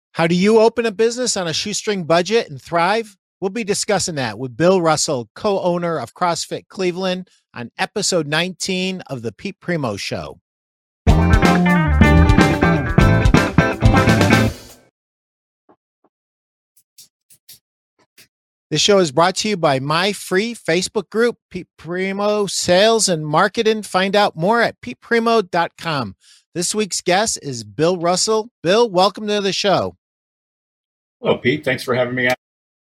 How do you open a business on a shoestring budget and thrive? We'll be discussing that with Bill Russell, co owner of CrossFit Cleveland, on episode 19 of The Pete Primo Show. This show is brought to you by my free Facebook group, Pete Primo Sales and Marketing. Find out more at peteprimo.com. This week's guest is Bill Russell. Bill, welcome to the show. Hello, Pete. Thanks for having me on.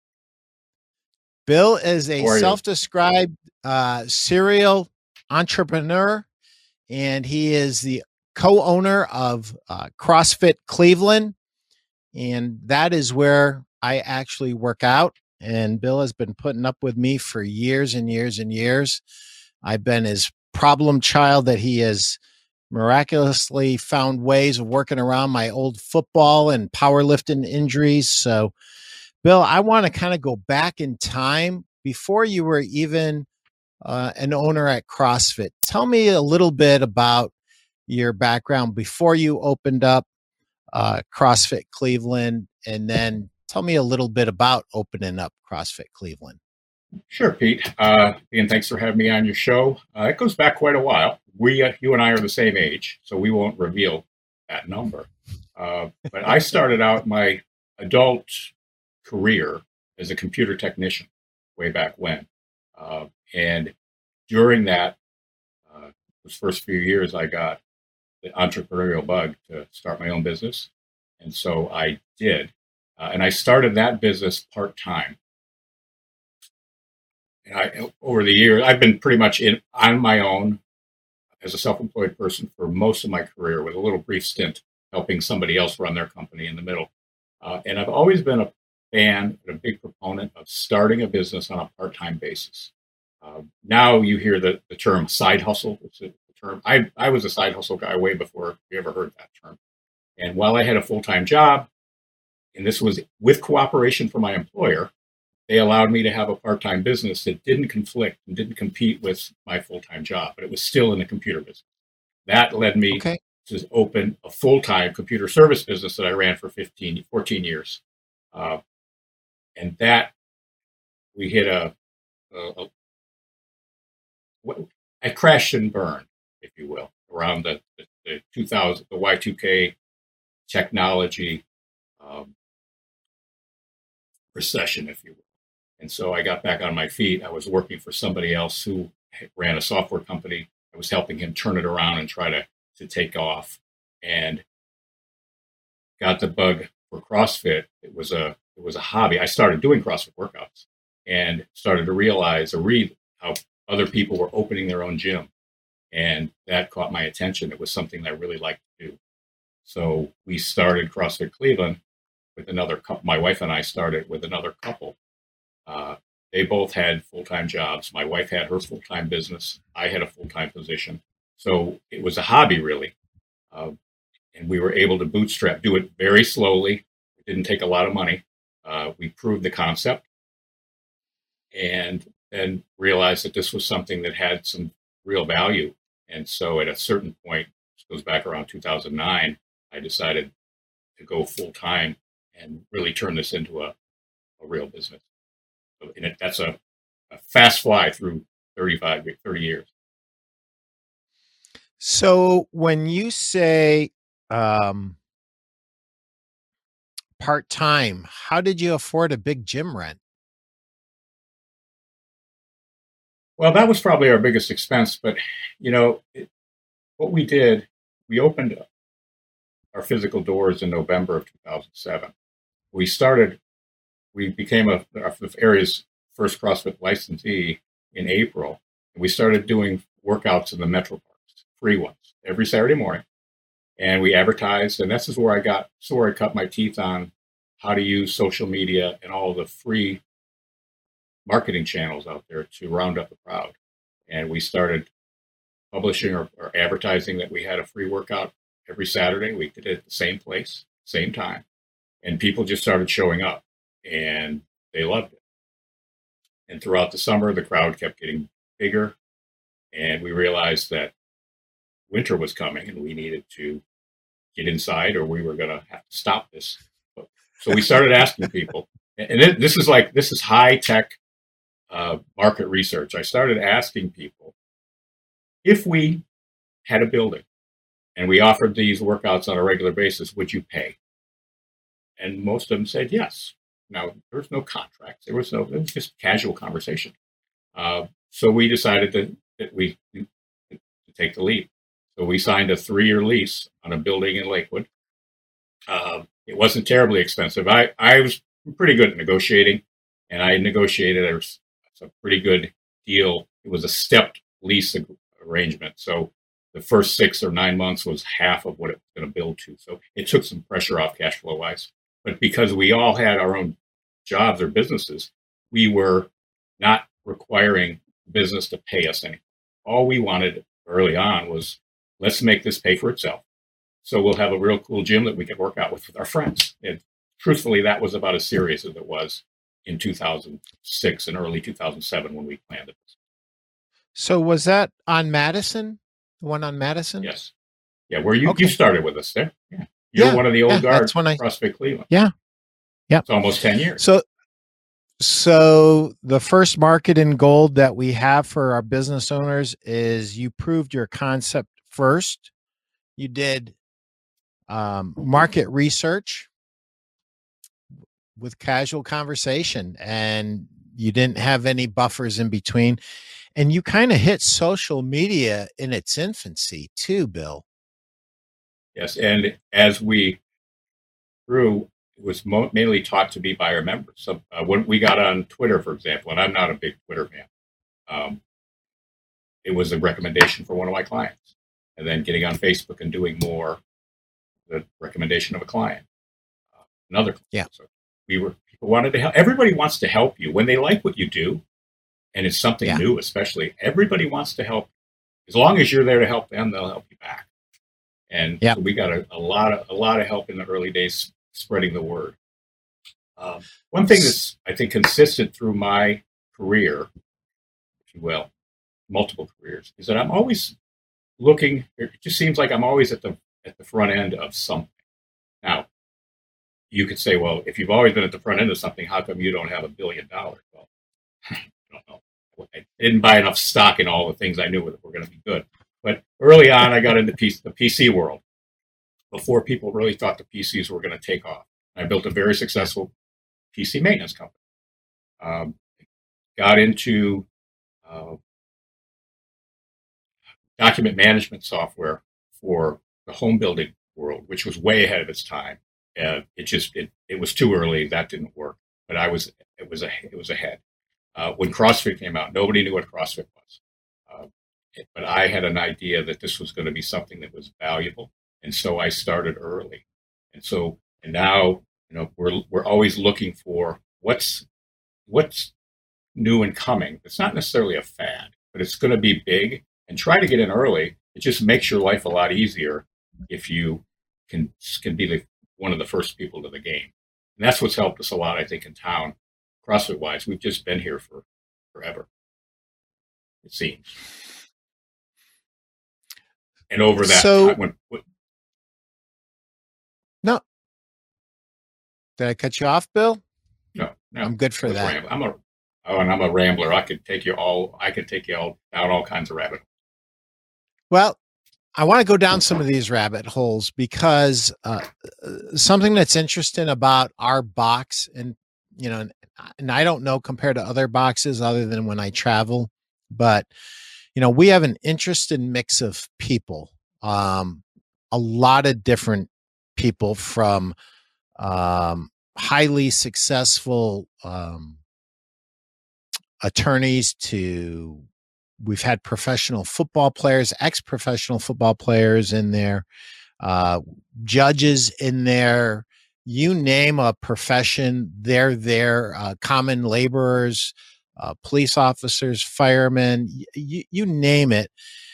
Bill is a self-described serial entrepreneur, and he is the co-owner of CrossFit Cleveland, and that is where I actually work out. And Bill has been putting up with me for years and years and years. I've been his problem child that he has miraculously found ways of working around my old football and powerlifting injuries. So, Bill, I want to kind of go back in time before you were even an owner at CrossFit. Tell me a little bit about your background before you opened up CrossFit Cleveland, and then tell me a little bit about opening up CrossFit Cleveland. Sure, Pete. And thanks for having me on your show. It goes back quite a while. You and I are the same age, so we won't reveal that number. But I started out my adult career as a computer technician way back when. And during that, those first few years, I got the entrepreneurial bug to start my own business. And so I did. And I started that business part-time. And over the years, I've been pretty much on my own as a self-employed person for most of my career, with a little brief stint helping somebody else run their company in the middle. And I've always been a fan and a big proponent of starting a business on a part-time basis. Now you hear the term side hustle. It's a term. I was a side hustle guy way before we ever heard that term. And while I had a full-time job, and this was with cooperation from my employer, they allowed me to have a part-time business that didn't conflict and didn't compete with my full-time job, but it was still in the computer business. That led me to open a full-time computer service business that I ran for 14 years. And that we hit I crashed and burned, if you will, around the 2000, the Y2K technology recession, if you will. And so I got back on my feet. I was working for somebody else who ran a software company. I was helping him turn it around and try to take off, and got the bug for CrossFit. It was a hobby. I started doing CrossFit workouts and started to realize or read how other people were opening their own gym. And that caught my attention. It was something that I really liked to do. So we started CrossFit Cleveland with another couple. My wife and I started with another couple. They both had full-time jobs. My wife had her full-time business. I had a full-time position. So it was a hobby, really. And we were able to do it very slowly. It didn't take a lot of money. We proved the concept and then realized that this was something that had some real value. And so at a certain point, this goes back around 2009, I decided to go full-time and really turn this into a real business. And that's a fast fly through 30 years. So when you say part-time, how did you afford a big gym rent? Well, that was probably our biggest expense. But, what we did, we opened our physical doors in November of 2007. We became our area's first CrossFit licensee in April. And we started doing workouts in the metro parks, free ones, every Saturday morning. And we advertised, and this is where I cut my teeth on how to use social media and all the free marketing channels out there to round up the crowd. And we started publishing or advertising that we had a free workout every Saturday. We did it at the same place, same time. And people just started showing up, and they loved it. And throughout the summer, the crowd kept getting bigger. And we realized that winter was coming and we needed to get inside or we were going to have to stop this So we started asking people, and this is high tech market research. I started asking people if we had a building and we offered these workouts on a regular basis, would you pay? And most of them said yes. Now, there was no contracts. It was just casual conversation. So we decided to take the leap. So we signed a 3-year lease on a building in Lakewood. It wasn't terribly expensive. I was pretty good at negotiating, and I negotiated a pretty good deal. It was a stepped lease arrangement. So the first 6 or 9 months was half of what it was going to build to. So it took some pressure off cash flow wise. But because we all had our own jobs or businesses, we were not requiring business to pay us anything. All we wanted early on was, let's make this pay for itself. So we'll have a real cool gym that we can work out with our friends. And truthfully, that was about as serious as it was in 2006 and early 2007 when we planned it. So was that on Madison? The one on Madison? Yes. Yeah, where you started with us there. Yeah. You're one of the old guards from CrossFit Cleveland. Yeah. Yeah. It's almost 10 years. So the first market in gold that we have for our business owners is you proved your concept first. You did market research with casual conversation, and you didn't have any buffers in between. And you kind of hit social media in its infancy too, Bill. Yes. And as we grew, it was mainly taught to be by our members. So when we got on Twitter, for example, and I'm not a big Twitter fan, it was a recommendation for one of my clients. And then getting on Facebook and doing more, the recommendation of a client, another client. Yeah. So people wanted to help. Everybody wants to help you when they like what you do. And it's something new, especially. Everybody wants to help. As long as you're there to help them, they'll help you back. And so we got a lot of help in the early days spreading the word. One thing that's, I think, consistent through my career, if you will, multiple careers, is that I'm always looking. It just seems like I'm always at the front end of something. Now, you could say, well, if you've always been at the front end of something, how come you don't have $1 billion? Well, I don't know. I didn't buy enough stock in all the things I knew were going to be good. But early on, I got into the PC world before people really thought the PCs were going to take off. I built a very successful PC maintenance company. Got into document management software for the home building world, which was way ahead of its time. It was too early. That didn't work. But it was ahead. When CrossFit came out, nobody knew what CrossFit was. But I had an idea that this was going to be something that was valuable. And so I started early. And now, we're always looking for what's new and coming. It's not necessarily a fad, but it's going to be big, and try to get in early. It just makes your life a lot easier if you can be one of the first people to the game. And that's what's helped us a lot, I think, in town, CrossFit wise. We've just been here for forever, it seems. And over that time, no. Did I cut you off, Bill? No. I'm good for that. I'm a rambler. I could take you all down all kinds of rabbit holes. Well, I want to go down some of these rabbit holes because something that's interesting about our box, and I don't know compared to other boxes other than when I travel, but we have an interesting mix of people, a lot of different people, from highly successful attorneys to, we've had professional football players, ex-professional football players in there, judges in there, you name a profession, they're there, common laborers, police officers, firemen, you name it.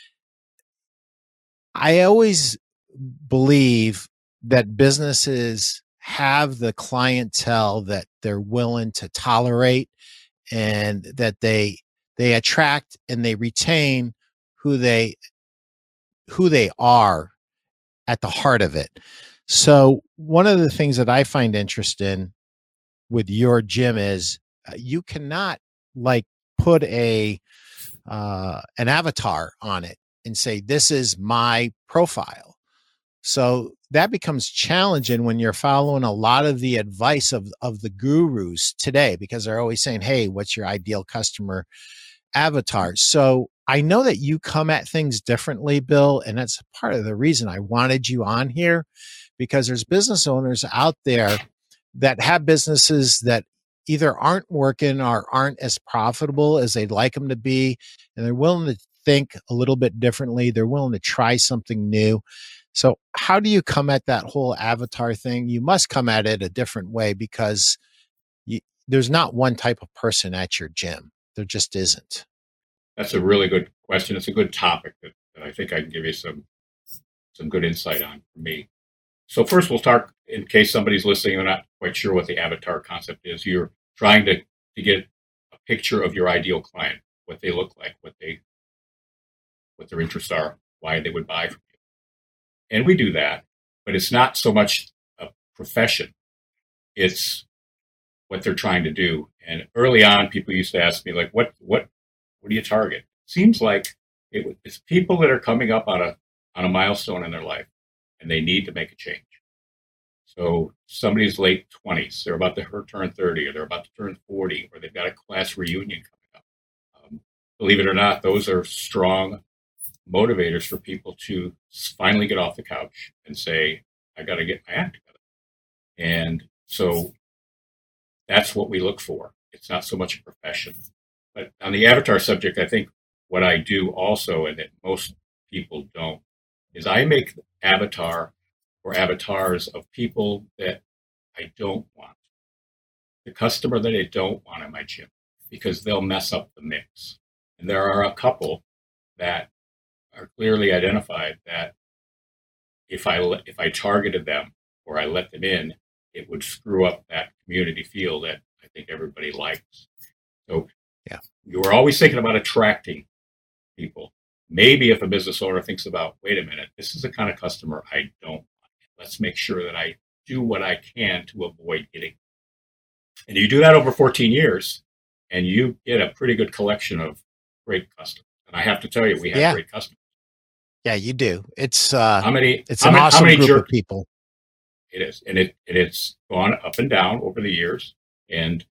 I always believe that businesses have the clientele that they're willing to tolerate, and that they attract and they retain who they are at the heart of it. So one of the things that I find interesting with your gym is you cannot like put an avatar on it and say, this is my profile. So that becomes challenging when you're following a lot of the advice of the gurus today, because they're always saying, hey, what's your ideal customer avatar? So I know that you come at things differently, Bill, and that's part of the reason I wanted you on here, because there's business owners out there that have businesses that either aren't working or aren't as profitable as they'd like them to be, and they're willing to think a little bit differently. They're willing to try something new. So how do you come at that whole avatar thing? You must come at it a different way, because there's not one type of person at your gym. There just isn't. That's a really good question. It's a good topic that I think I can give you some good insight on for me. So first, we'll start, in case somebody's listening and not quite sure what the avatar concept is. You're trying to get a picture of your ideal client, what they look like, what their interests are, why they would buy from you. And we do that, but it's not so much a profession. It's what they're trying to do. And early on, people used to ask me, like, what do you target? Seems like it's people that are coming up on a milestone in their life, and they need to make a change. So somebody's late 20s, they're about to turn 30, or they're about to turn 40, or they've got a class reunion coming up. Believe it or not, those are strong motivators for people to finally get off the couch and say, I got to get my act together. And so that's what we look for. It's not so much a profession. But on the avatar subject, I think what I do also, and that most people don't, is I make avatar or avatars of people that I don't want. The customer that I don't want in my gym, because they'll mess up the mix. And there are a couple that are clearly identified that if I targeted them or I let them in, it would screw up that community feel that I think everybody likes. So yeah, you're always thinking about attracting people. Maybe if a business owner thinks about, wait a minute, this is the kind of customer I don't want. Let's make sure that I do what I can to avoid getting. And you do that over 14 years, and you get a pretty good collection of great customers. And I have to tell you, we have great customers. Yeah, you do. It's it's an awesome group of people. It is, and it's gone up and down over the years. And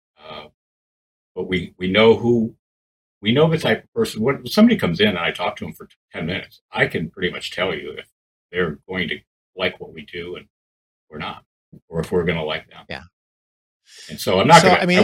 but we know the type of person. When somebody comes in and I talk to them for 10 minutes, I can pretty much tell you if they're going to like what we do and we're not, or if we're going to like them. Yeah. And so I'm not going to. I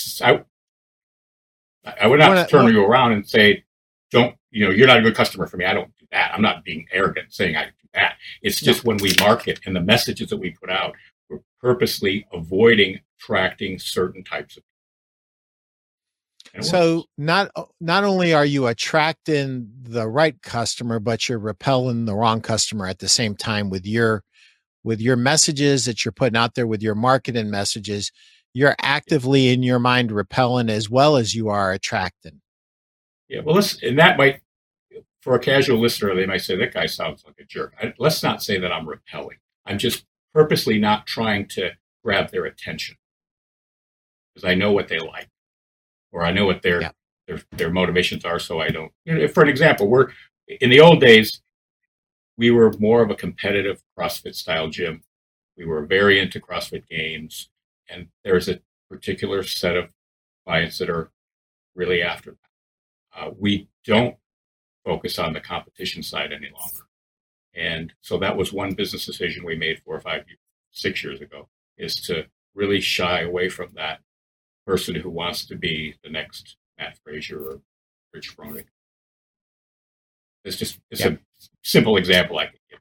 would not turn you around and say, "Don't you're not a good customer for me." I don't do that. I'm not being arrogant saying I do that. It's just when we market and the messages that we put out, we're purposely avoiding attracting certain types of people. So not only are you attracting the right customer, but you're repelling the wrong customer at the same time with your messages that you're putting out there, with your marketing messages. You're actively in your mind repelling as well as you are attracting. Yeah, well, and that might, for a casual listener, they might say, that guy sounds like a jerk. Let's not say that I'm repelling. I'm just purposely not trying to grab their attention, because I know what they like, or I know what their motivations are. So I don't, for an example, in the old days, we were more of a competitive CrossFit style gym. We were very into CrossFit games, and there's a particular set of clients that are really after that. We don't focus on the competition side any longer. And so that was one business decision we made 6 years ago, is to really shy away from that person who wants to be the next Matt Frazier or Rich Froning. It's a simple example I can give.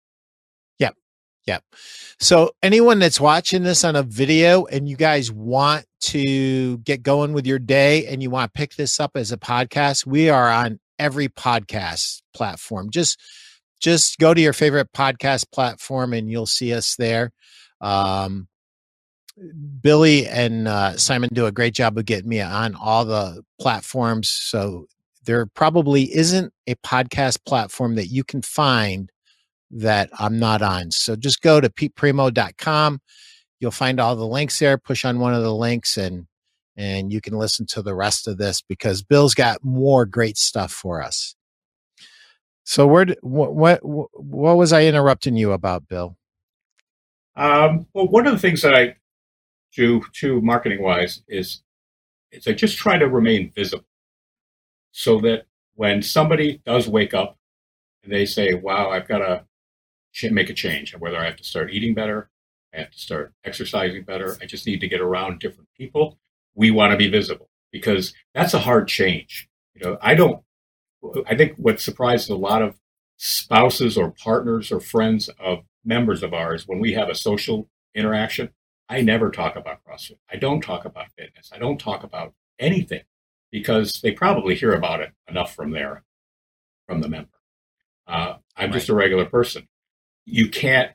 Yep. So anyone that's watching this on a video and you guys want to get going with your day and you want to pick this up as a podcast, we are on every podcast platform. Just go to your favorite podcast platform and you'll see us there. Billy and Simon do a great job of getting me on all the platforms. So there probably isn't a podcast platform that you can find that I'm not on. So just go to peteprimo.com. You'll find all the links there. Push on one of the links and you can listen to the rest of this because Bill's got more great stuff for us. So what was I interrupting you about, Bill? Well, one of the things that I do too, marketing wise, is I just try to remain visible so that when somebody does wake up and they say, wow, I've got to make a change, whether I have to start eating better, I have to start exercising better, I just need to get around different people. We want to be visible because that's a hard change. I think what surprises a lot of spouses or partners or friends of members of ours when we have a social interaction, I never talk about CrossFit. I don't talk about fitness. I don't talk about anything because they probably hear about it enough from the member. I'm just a regular person. You can't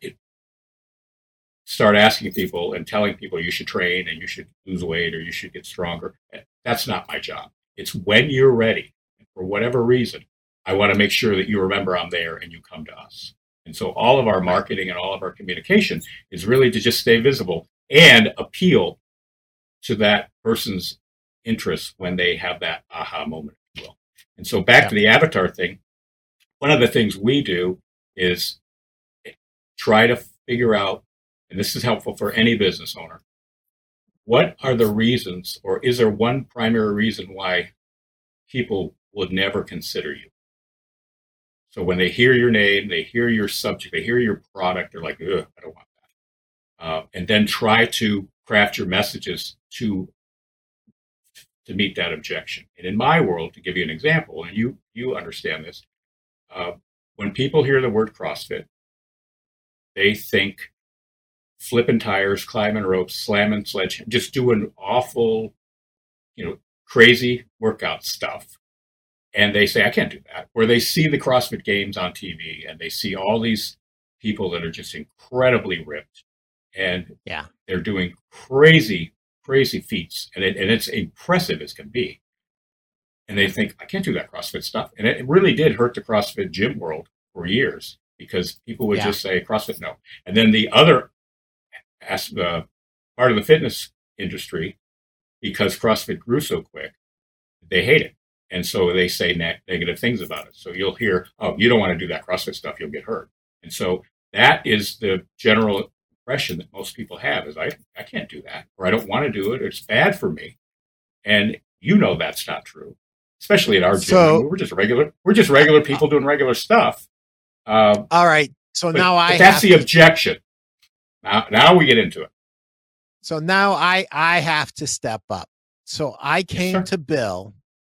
start asking people and telling people you should train and you should lose weight or you should get stronger. That's not my job. It's when you're ready, for whatever reason, I want to make sure that you remember I'm there and you come to us. And so all of our marketing and all of our communication is really to just stay visible and appeal to that person's interests when they have that aha moment, if you will. And so back to the avatar thing, one of the things we do is try to figure out, and this is helpful for any business owner, what are the reasons, or is there one primary reason why people would never consider you? So when they hear your name, they hear your subject, they hear your product, they're like, ugh, I don't want that. And then try to craft your messages to meet that objection. And in my world, to give you an example, and you understand this, when people hear the word CrossFit, they think flipping tires, climbing ropes, slamming sledge, just doing awful, crazy workout stuff. And they say, I can't do that. Or they see the CrossFit Games on TV and they see all these people that are just incredibly ripped and they're doing crazy, crazy feats. And it's impressive as can be. And they think, I can't do that CrossFit stuff. And it really did hurt the CrossFit gym world for years because people would just say CrossFit, no. And then the other part of the fitness industry, because CrossFit grew so quick, they hate it. And so they say negative things about it. So you'll hear, oh, you don't want to do that CrossFit stuff, you'll get hurt. And so that is the general impression that most people have is I can't do that, or I don't want to do it, or it's bad for me. And that's not true, especially at our gym. We're just regular people doing regular stuff. All right. So now that's the objection. Now we get into it. So now I have to step up. So I came to Bill,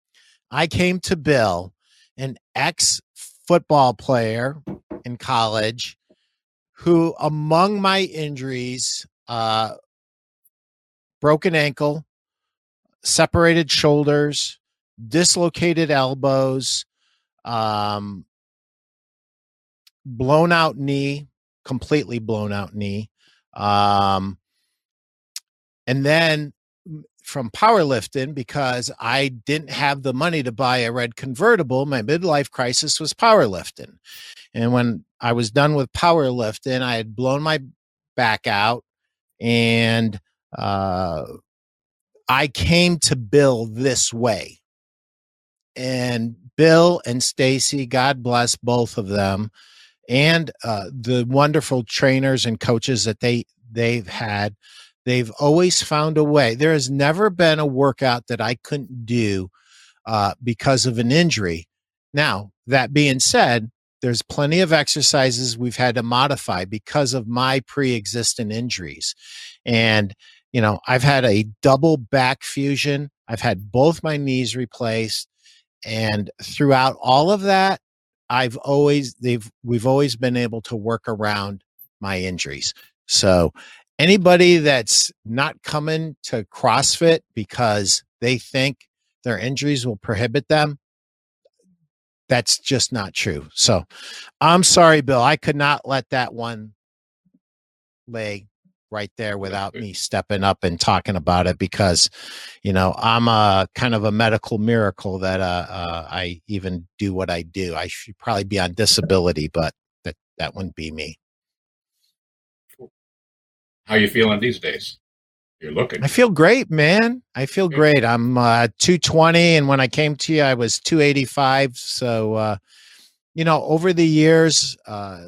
an ex-football player in college who, among my injuries, broken ankle, separated shoulders, dislocated elbows, blown out knee, completely blown out knee. And then from powerlifting, because I didn't have the money to buy a red convertible, my midlife crisis was powerlifting. And when I was done with powerlifting, I had blown my back out and I came to Bill this way. And Bill and Stacy, God bless both of them, and the wonderful trainers and coaches that they've had, they've always found a way. There has never been a workout that I couldn't do because of an injury. Now, that being said, there's plenty of exercises we've had to modify because of my pre-existing injuries. And, I've had a double back fusion. I've had both my knees replaced. And throughout all of that, we've always been able to work around my injuries. So anybody that's not coming to CrossFit because they think their injuries will prohibit them, that's just not true. So I'm sorry, Bill. I could not let that one lay right there without me stepping up and talking about it because, I'm a kind of a medical miracle that I even do what I do. I should probably be on disability, but that wouldn't be me. How you feeling these days? You're looking. I feel great, man. I feel great. I'm 220, and when I came to you, I was 285. So, over the years,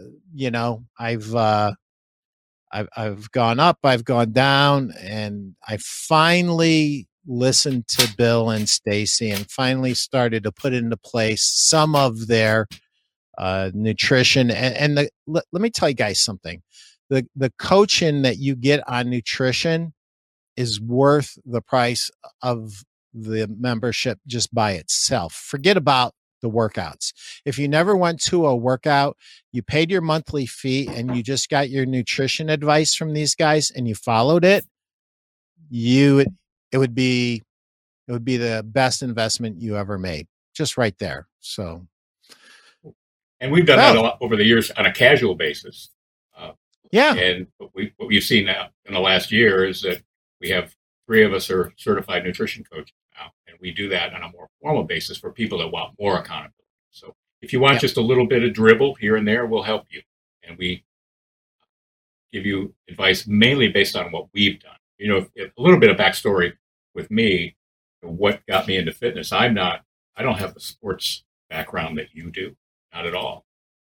I've gone up, I've gone down, and I finally listened to Bill and Stacy, and finally started to put into place some of their nutrition. And let me tell you guys something: the coaching that you get on nutrition is worth the price of the membership just by itself. Forget about the workouts. If you never went to a workout, you paid your monthly fee and you just got your nutrition advice from these guys and you followed it, it would be the best investment you ever made, just right there. So, and we've done that a lot over the years on a casual basis. Yeah. And what we've seen now in the last year is that we have 3 of us are certified nutrition coaches now, and we do that on a more formal basis for people that want more accountability. So if you want just a little bit of dribble here and there, we'll help you. And we give you advice mainly based on what we've done. A little bit of backstory with me, what got me into fitness. I don't have the sports background that you do, not at all.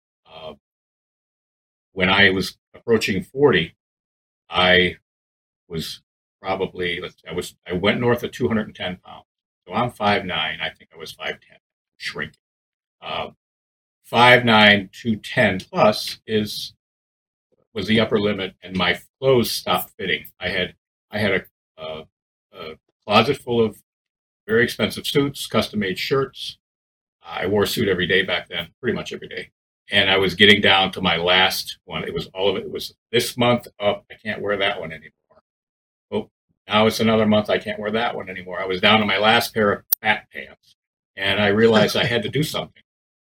When I was approaching 40, I was probably, I went north of 210 pounds. So I'm 5'9". I think I was 5'10", shrinking. 5'9", 210 plus was the upper limit, and my clothes stopped fitting. I had a closet full of very expensive suits, custom-made shirts. I wore a suit every day back then, pretty much every day. And I was getting down to my last one. It was all of it. It was this month up. I can't wear that one anymore. Oh, now it's another month. I can't wear that one anymore. I was down to my last pair of fat pants. And I realized I had to do something.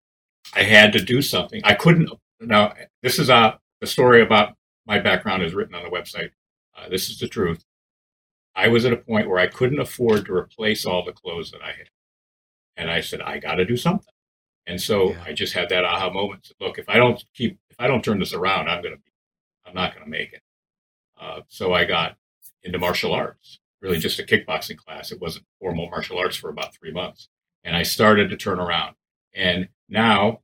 I couldn't. Now, this is the story about my background is written on the website. This is the truth. I was at a point where I couldn't afford to replace all the clothes that I had. And I said, I got to do something. And so I just had that aha moment. Said, look, if I don't turn this around, I'm not going to make it. So I got into martial arts, really just a kickboxing class. It wasn't formal martial arts for about 3 months. And I started to turn around. And now,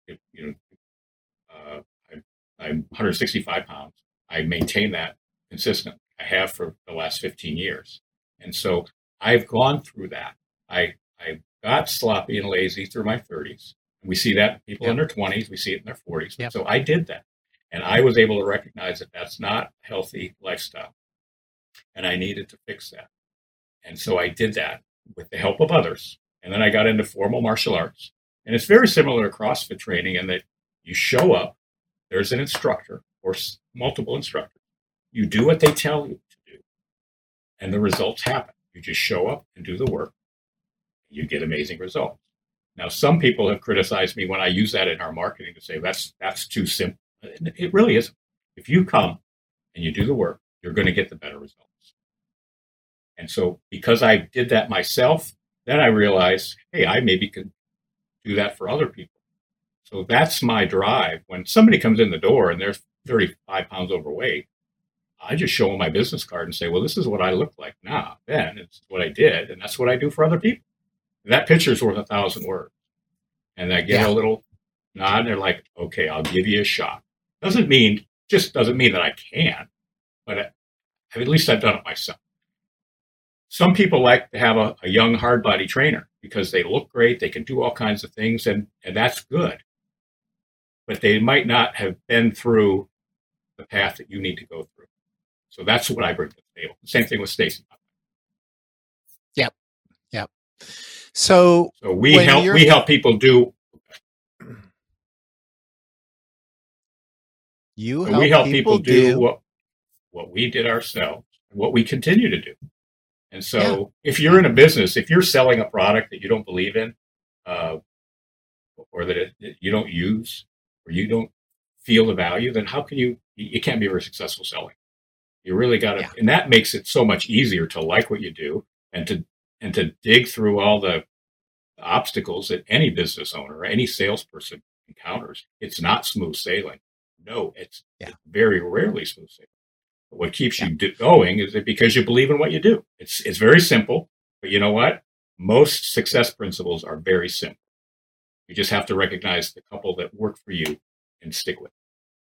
I'm 165 pounds. I maintain that consistently. I have for the last 15 years. And so I've gone through that. I got sloppy and lazy through my 30s. We see that in people in their 20s. We see it in their 40s. Yep. So I did that. And I was able to recognize that that's not a healthy lifestyle. And I needed to fix that. And so I did that with the help of others. And then I got into formal martial arts. And it's very similar to CrossFit training in that you show up, there's an instructor or multiple instructors. You do what they tell you to do, and the results happen. You just show up and do the work. You get amazing results. Now, some people have criticized me when I use that in our marketing to say that's too simple. It really isn't. If you come and you do the work, you're going to get the better results. And so because I did that myself, then I realized, hey, I maybe could do that for other people. So that's my drive. When somebody comes in the door and they're 35 pounds overweight, I just show them my business card and say, well, this is what I look like now. Then it's what I did, and that's what I do for other people. And that picture is worth 1,000 words. And I get a little nod, and they're like, okay, I'll give you a shot. Doesn't mean that I can't, but at least I've done it myself. Some people like to have a young, hard-body trainer because they look great, they can do all kinds of things, and that's good. But they might not have been through the path that you need to go through. So that's what I bring to the table. Same thing with Stacy. Yep. So we help people do. We help people do what we did ourselves, and what we continue to do. And so if you're in a business, if you're selling a product that you don't believe in, or that you don't use, or you don't feel the value, then how can you can't be very successful selling. You really got to, and that makes it so much easier to like what you do and to dig through all the obstacles that any business owner or any salesperson encounters. It's not smooth sailing, No, it's Yeah. very rarely smooth sailing. But what keeps you going is it because you believe in what you do. It's very simple, but you know what? Most success principles are very simple. You just have to recognize the couple that work for you and stick with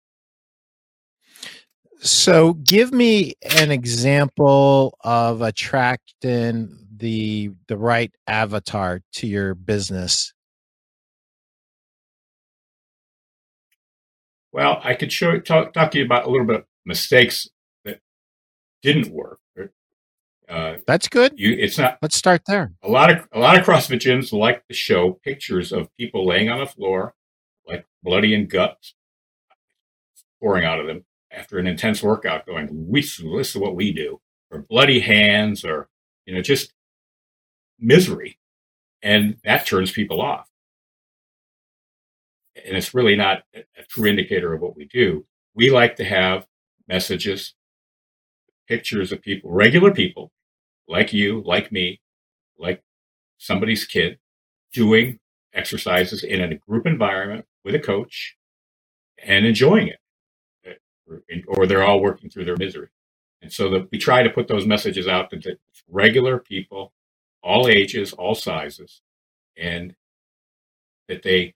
it. So give me an example of attracting the right avatar to your business. Well, I could talk to you about a little bit of mistakes that didn't work. That's good. It's not. Let's start there. A lot of CrossFit gyms like to show pictures of people laying on the floor, like bloody and guts pouring out of them after an intense workout, going, "This is what we do," or bloody hands, or just misery, and that turns people off. And it's really not a true indicator of what we do. We like to have messages, pictures of people, regular people, like you, like me, like somebody's kid, doing exercises in a group environment with a coach and enjoying it, or they're all working through their misery. And so we try to put those messages out to regular people, all ages, all sizes, and that they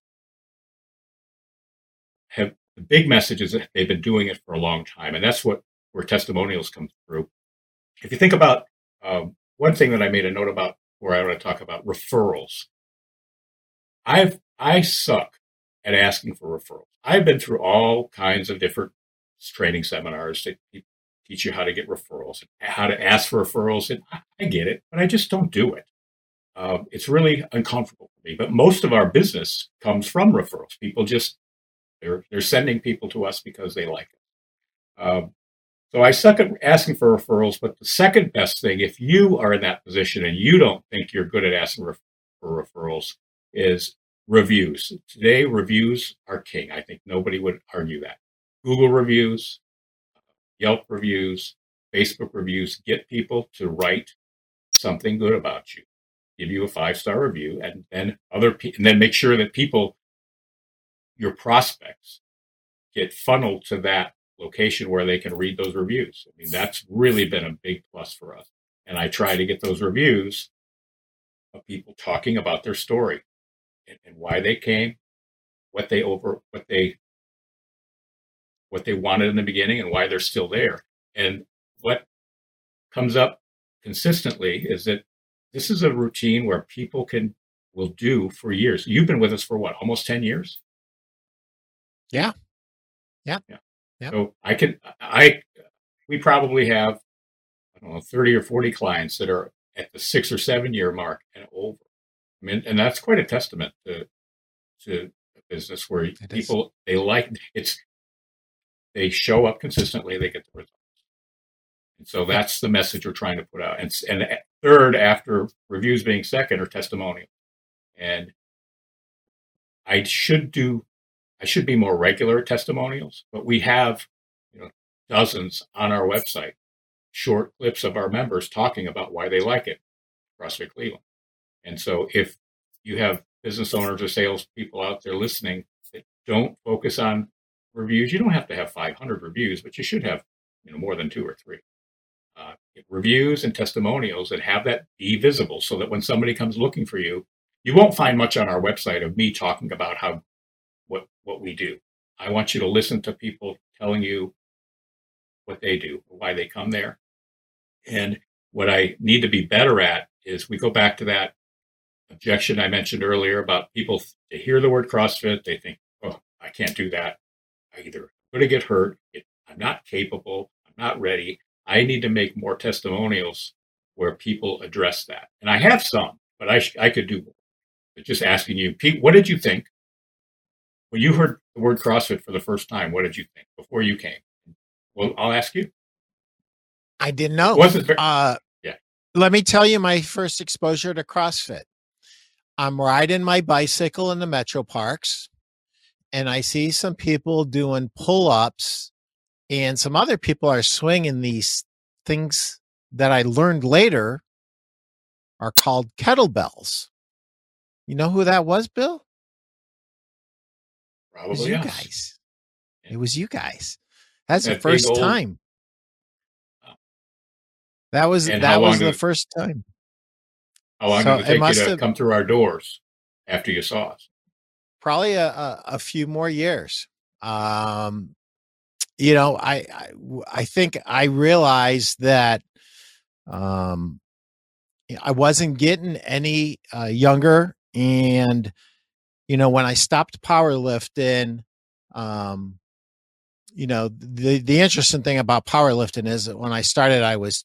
have the big message is that they've been doing it for a long time. And that's where testimonials come through. If you think about one thing that I made a note about where I want to talk about referrals. I suck at asking for referrals. I've been through all kinds of different training seminars that teach you how to get referrals, how to ask for referrals, and I get it, but I just don't do it. It's really uncomfortable for me. But most of our business comes from referrals. People just they're sending people to us because they like it. So I suck at asking for referrals. But the second best thing, if you are in that position and you don't think you're good at asking for referrals, is reviews. Today, reviews are king. I think nobody would argue that. Google reviews, Yelp reviews, Facebook reviews, get people to write something good about you, give you a 5-star review, and then make sure that people, your prospects, get funneled to that location where they can read those reviews. I mean, that's really been a big plus for us. And I try to get those reviews of people talking about their story and why they came, what they wanted in the beginning, and why they're still there. And what comes up consistently is that this is a routine where people will do for years. You've been with us for what, almost 10 years? Yeah. So we probably have, I don't know, 30 or 40 clients that are at the 6 or 7 year mark and over. I mean, and that's quite a testament to a business where people, they show up consistently, they get the results. And so that's the message we're trying to put out. And third, after reviews being second, are testimonials. And I should be more regular at testimonials, but we have dozens on our website, short clips of our members talking about why they like it, CrossFit Cleveland. And so if you have business owners or salespeople out there listening that don't focus on reviews, you don't have to have 500 reviews, but you should have more than 2 or 3. Reviews and testimonials, and have that be visible so that when somebody comes looking for you, you won't find much on our website of me talking about what we do. I want you to listen to people telling you what they do, why they come there. And what I need to be better at is, we go back to that objection I mentioned earlier about people, they hear the word CrossFit, they think, oh, I can't do that. I'm going to get hurt. I'm not capable. I'm not ready. I need to make more testimonials where people address that. And I have some, but I could do more. But just asking you, Pete, what did you think when you heard the word CrossFit for the first time? What did you think before you came? Well, I'll ask you. I didn't know. Let me tell you my first exposure to CrossFit. I'm riding my bicycle in the metro parks, and I see some people doing pull-ups, and some other people are swinging these things that I learned later are called kettlebells. You know who that was, Bill? Probably you us. guys. It was you guys. That's the That big first old. time. That was And the first time. How long So did it it take you must to have come through our doors after you saw us? probably a few more years. Um, you know, I think I realized that um, I wasn't getting any younger, and you know, when I stopped powerlifting, um, you know, the interesting thing about powerlifting is that when I started, I was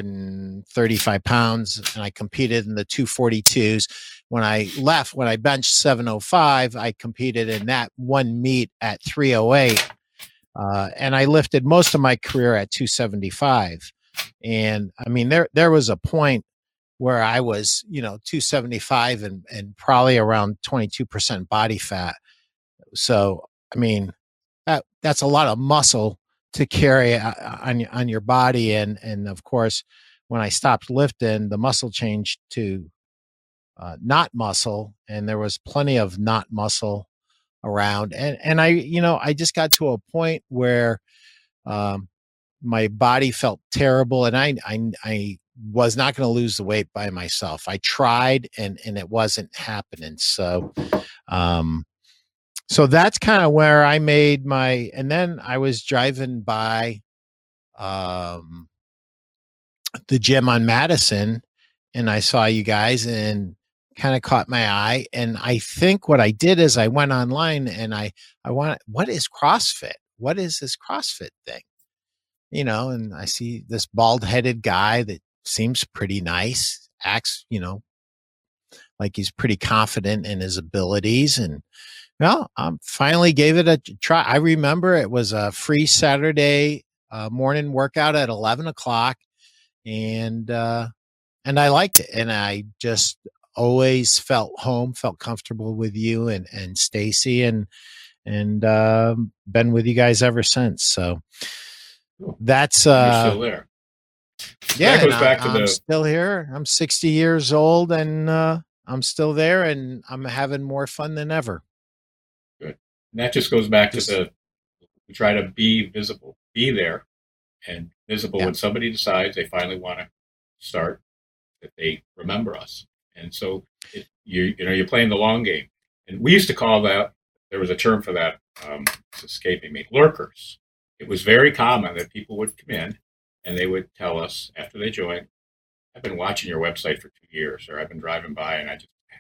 235 pounds and I competed in the 242s. When I left, when I benched 705, I competed in that one meet at 308. And I lifted most of my career at 275. And I mean, there was a point where I was, you know, 275 and probably around 22% body fat. So, I mean, that's a lot of muscle to carry on your body, and of course, when I stopped lifting, the muscle changed to not muscle, and there was plenty of not muscle around, and I, you know, I just got to a point where um, my body felt terrible, and I was not going to lose the weight by myself. I tried, and it wasn't happening. Um, so that's kind of where I made my, and then I was driving by um, the gym on Madison, and I saw you guys and kind of caught my eye. And I think what I did is I went online and I want, what is CrossFit? What is this CrossFit thing? You know, and I see this bald headed guy that seems pretty nice, acts, you know, like he's pretty confident in his abilities. And well, finally gave it a try. I remember it was a free Saturday morning workout at 11 o'clock, and I liked it. And I just always felt home, felt comfortable with you and Stacy, and been with you guys ever since. So that's You're still there. Yeah, that goes back to I'm still here. I'm 60 years old, and I'm still there, and I'm having more fun than ever. Good. And that just goes back to we try to be visible, be there, and visible when somebody decides they finally want to start, that they remember us. And so you know, you're playing the long game. And we used to call that, there was a term for that, it's escaping me, lurkers. It was very common that people would come in and they would tell us after they joined, I've been watching your website for 2 years, or I've been driving by and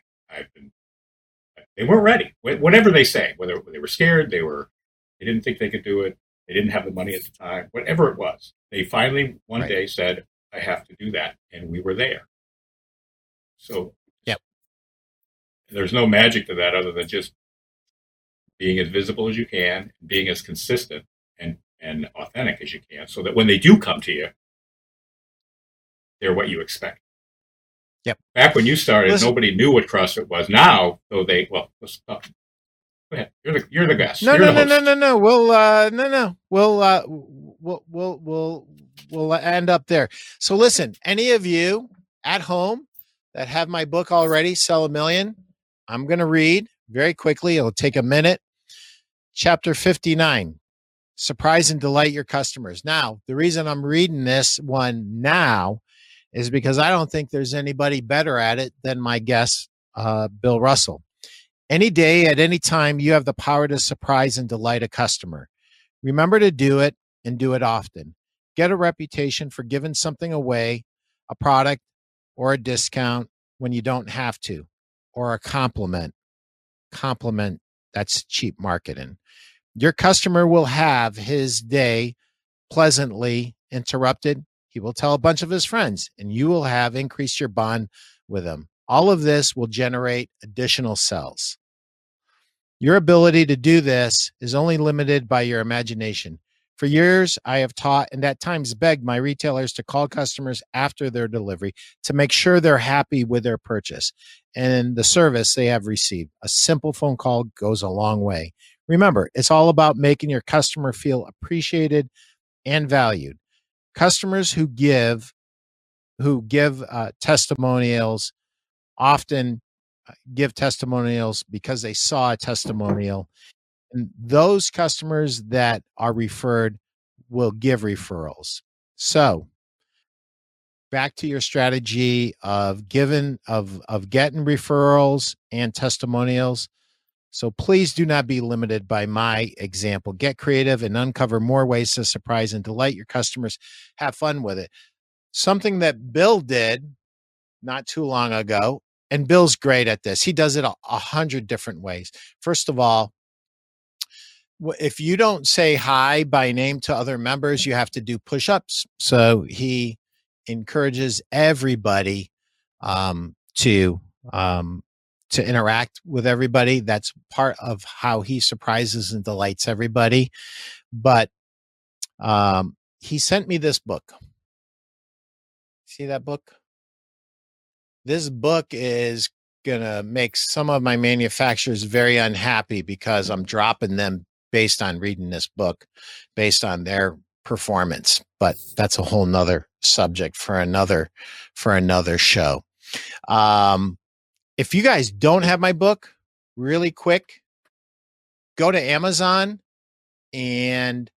they weren't ready. Whatever they say, whether they were scared, they didn't think they could do it, they didn't have the money at the time, whatever it was. They finally one day said, I have to do that. And we were there. So there's no magic to that other than just being as visible as you can, being as consistent and authentic as you can, so that when they do come to you, they're what you expect. Yep. Back when you started, nobody knew what CrossFit was. Now, though, let's talk. Go ahead. You're the guest. No. We'll end up there. So listen, any of you at home that have my book already, Sell a Million, I'm going to read very quickly. It'll take a minute. Chapter 59, Surprise and Delight Your Customers. Now, the reason I'm reading this one now is because I don't think there's anybody better at it than my guest, Bill Russell. Any day, at any time, you have the power to surprise and delight a customer. Remember to do it, and do it often. Get a reputation for giving something away, a product or a discount, when you don't have to, or a compliment. Compliment, that's cheap marketing. Your customer will have his day pleasantly interrupted. He will tell a bunch of his friends, and you will have increased your bond with him. All of this will generate additional sales. Your ability to do this is only limited by your imagination. For years, I have taught and at times begged my retailers to call customers after their delivery to make sure they're happy with their purchase and the service they have received. A simple phone call goes a long way. Remember, it's all about making your customer feel appreciated and valued. Customers who give testimonials often give testimonials because they saw a testimonial And those customers that are referred will give referrals. So back to your strategy of getting referrals and testimonials. So please do not be limited by my example. Get creative and uncover more ways to surprise and delight your customers. Have fun with it. Something that Bill did not too long ago, and Bill's great at this. He does it 100 different ways. First of all, if you don't say hi by name to other members, you have to do push-ups. So he encourages everybody to interact with everybody. That's part of how he surprises and delights everybody. But he sent me this book. See that book? This book is going to make some of my manufacturers very unhappy because I'm dropping them based on reading this book, based on their performance. But that's a whole nother subject for another show. If you guys don't have my book, really quick, go to Amazon and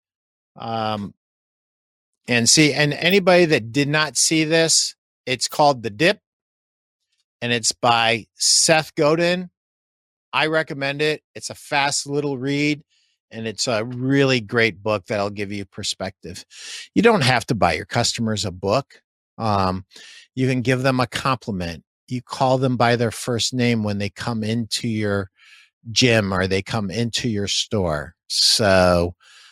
see. And anybody that did not see this, it's called The Dip, and it's by Seth Godin. I recommend it. It's a fast little read, and it's a really great book that'll give you perspective. You don't have to buy your customers a book. You can give them a compliment. You call them by their first name when they come into your gym or they come into your store. So,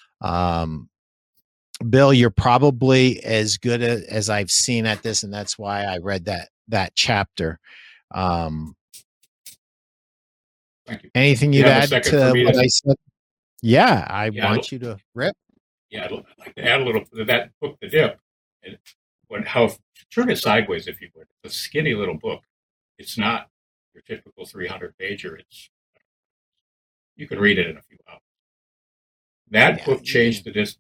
Bill, you're probably as good as I've seen at this, and that's why I read that chapter. Thank you. Anything you'd add to what I said? Yeah, I want you to rip. Yeah, I'd like to add a little to that book, The Dip, and how turn it sideways, if you would. It's a skinny little book. It's not your typical 300-pager. You can read it in a few hours. That book changed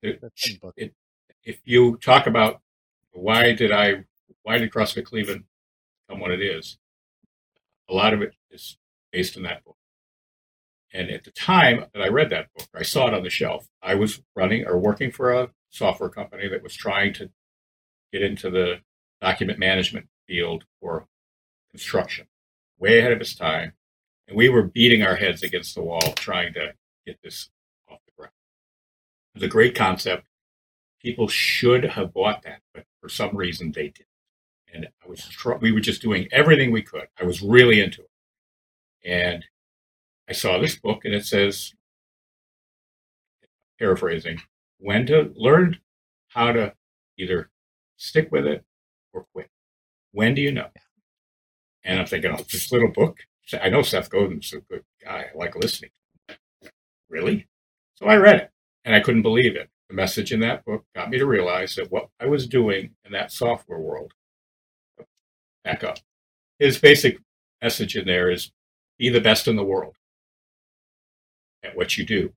if you talk about why did CrossFit Cleveland become what it is, a lot of it is based on that book. And at the time that I read that book, I saw it on the shelf. I was working for a software company that was trying to get into the document management field for construction, way ahead of its time. And we were beating our heads against the wall trying to get this off the ground. It was a great concept. People should have bought that, but for some reason they didn't. And we were just doing everything we could. I was really into it. And I saw this book, and it says, paraphrasing, when to learn how to either stick with it or quit. When do you know? And I'm thinking, this little book. I know Seth Godin's a good guy. I like listening. Really? So I read it, and I couldn't believe it. The message in that book got me to realize that what I was doing in that software world, back up, his basic message in there is be the best in the world at what you do.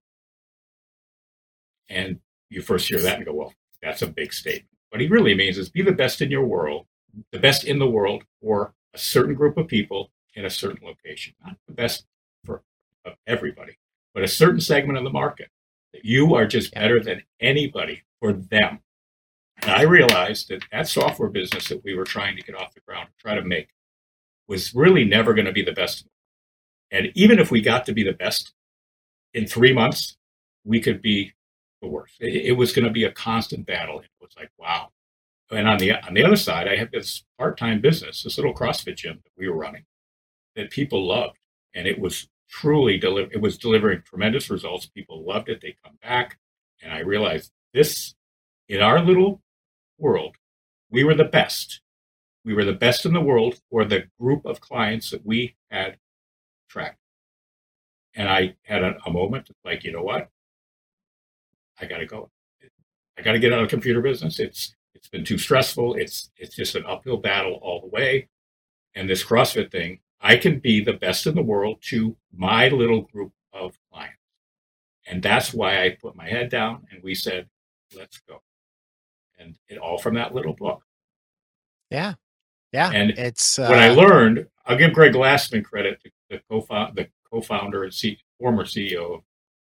And you first hear that and go, well, that's a big statement. What he really means is be the best in your world, the best in the world for a certain group of people in a certain location, not the best for everybody, but a certain segment of the market that you are just better than anybody for them. And I realized that software business that we were trying to get off the ground, try to make, was really never going to be the best. And even if we got to be the best in 3 months, we could be the worst. It was going to be a constant battle. It was like, wow. And on the other side, I had this part-time business, this little CrossFit gym that we were running that people loved. And it was truly delivering tremendous results. People loved it. They come back. And I realized this, in our little world, we were the best. We were the best in the world for the group of clients that we had tracked. And I had a moment like, you know what? I got to go. I got to get out of the computer business. It's been too stressful. It's just an uphill battle all the way. And this CrossFit thing, I can be the best in the world to my little group of clients. And that's why I put my head down and we said, let's go. And it all from that little book. Yeah. Yeah. And it's what I learned, I'll give Greg Glassman credit, the co-founder and former CEO of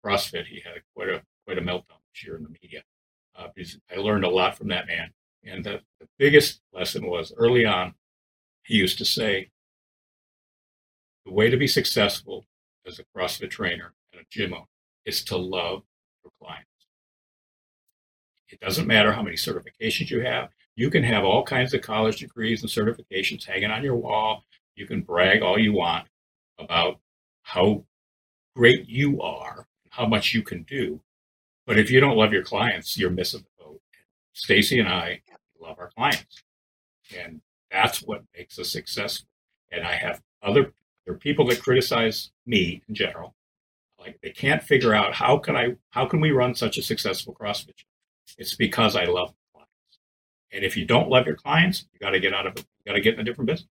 CrossFit, he had quite a meltdown this year in the media. Because I learned a lot from that man. And the biggest lesson was early on, he used to say, the way to be successful as a CrossFit trainer and a gym owner is to love your clients. It doesn't matter how many certifications you have. You can have all kinds of college degrees and certifications hanging on your wall. You can brag all you want about how great you are, how much you can do. But if you don't love your clients, you're missing the boat. Stacy and I love our clients. And that's what makes us successful. And I have there are people that criticize me in general. Like they can't figure out how can we run such a successful CrossFit gym? It's because I love clients. And if you don't love your clients, you got to get out of it. You got to get in a different business.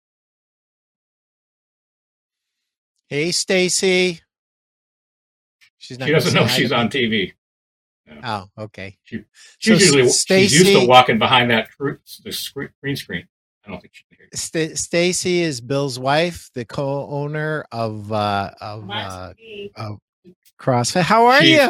Hey, Stacy. She doesn't know she's on TV. No. Oh, okay. She's used to walking behind that the green screen. I don't think she can hear you. Stacy is Bill's wife, the co-owner of CrossFit. How are you?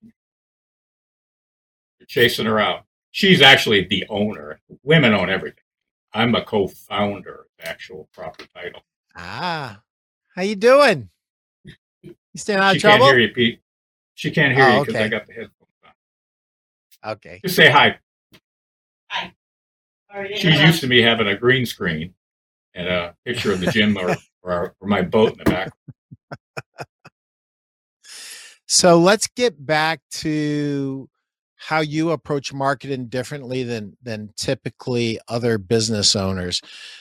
You're chasing her out. She's actually the owner. Women own everything. I'm a co-founder, the actual proper title. Ah, how you doing? You staying out of trouble? She can't hear you, Pete. She can't hear you because I got the headphones on. Okay. Just say hi. Hi. She's used to me having a green screen and a picture of the gym or my boat in the back. So let's get back to how you approach marketing differently than typically other business owners.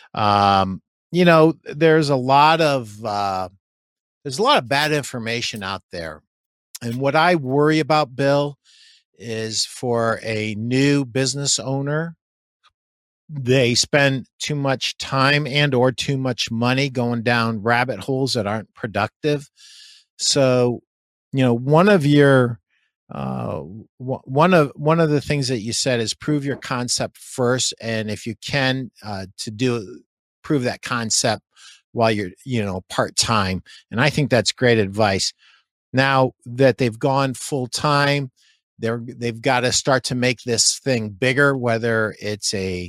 There's a lot of bad information out there. And what I worry about, Bill, is for a new business owner, they spend too much time and or too much money going down rabbit holes that aren't productive. So, one of your one of the things that you said is prove your concept first, and if you can prove that concept while you're part-time. And I think that's great advice. Now that they've gone full-time, they've got to start to make this thing bigger, whether it's a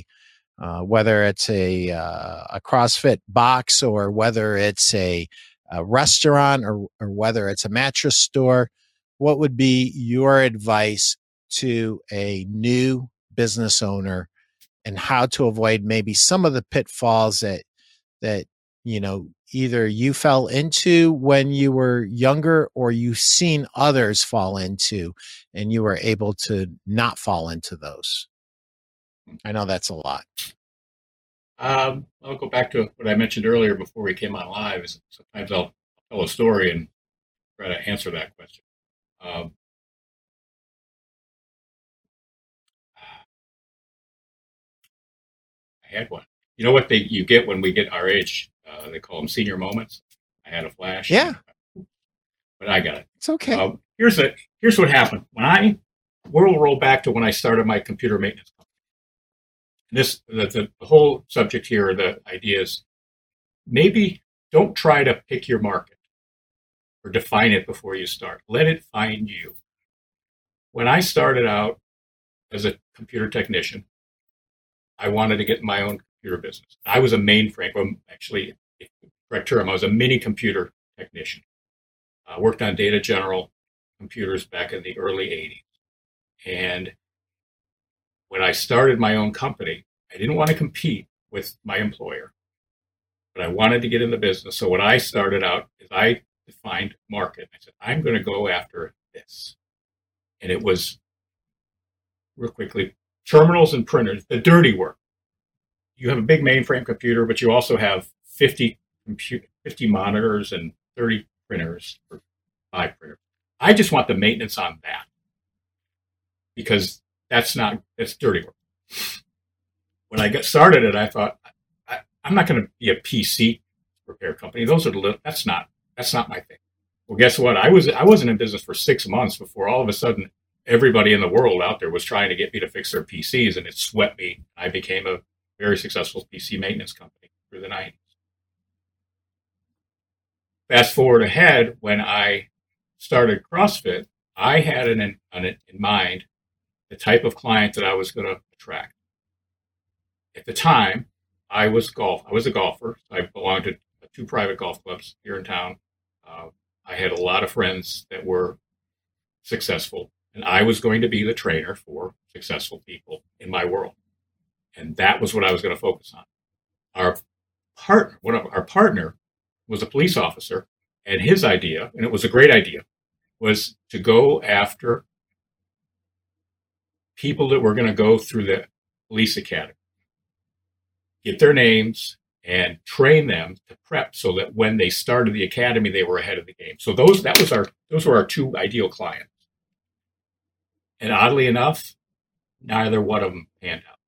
CrossFit box or whether it's a restaurant or whether it's a mattress store. What would be your advice to a new business owner and how to avoid maybe some of the pitfalls that either you fell into when you were younger or you've seen others fall into and you were able to not fall into those? I know that's a lot. I'll go back to what I mentioned earlier before we came on live. Is sometimes I'll tell a story and try to answer that question. I had one. You know what you get when we get our age? They call them senior moments. I had a flash. Yeah. But I got it. It's okay. Here's what happened. We'll roll back to when I started my computer maintenance company. The whole subject here, the idea is maybe don't try to pick your market or define it before you start. Let it find you. When I started out as a computer technician, I wanted to get my own computer business. I was a mainframe, actually, correct term, I was a mini computer technician. I worked on Data General computers back in the early 80s. And when I started my own company, I didn't want to compete with my employer, but I wanted to get in the business. So when I started out, I defined market. I said, I'm going to go after this. And it was, real quickly, terminals and printers, the dirty work. You have a big mainframe computer, but you also have 50 monitors and 30 printers or 5 printers. I just want the maintenance on that because that's dirty work. When I got started it, I thought, I'm not going to be a PC repair company. That's not my thing. Well, guess what? I wasn't in business for 6 months before all of a sudden everybody in the world out there was trying to get me to fix their PCs, and it swept me. I became a very successful PC maintenance company through the 90s. Fast forward ahead when I started CrossFit, I had in mind the type of client that I was going to attract. At the time, I was a golfer. I belonged to 2 private golf clubs here in town. I had a lot of friends that were successful, and I was going to be the trainer for successful people in my world. And that was what I was going to focus on. One of our partner was a police officer, and his idea, and it was a great idea, was to go after people that were going to go through the police academy, get their names, and train them to prep so that when they started the academy, they were ahead of the game. So those were our 2 ideal clients. And oddly enough, neither one of them panned out.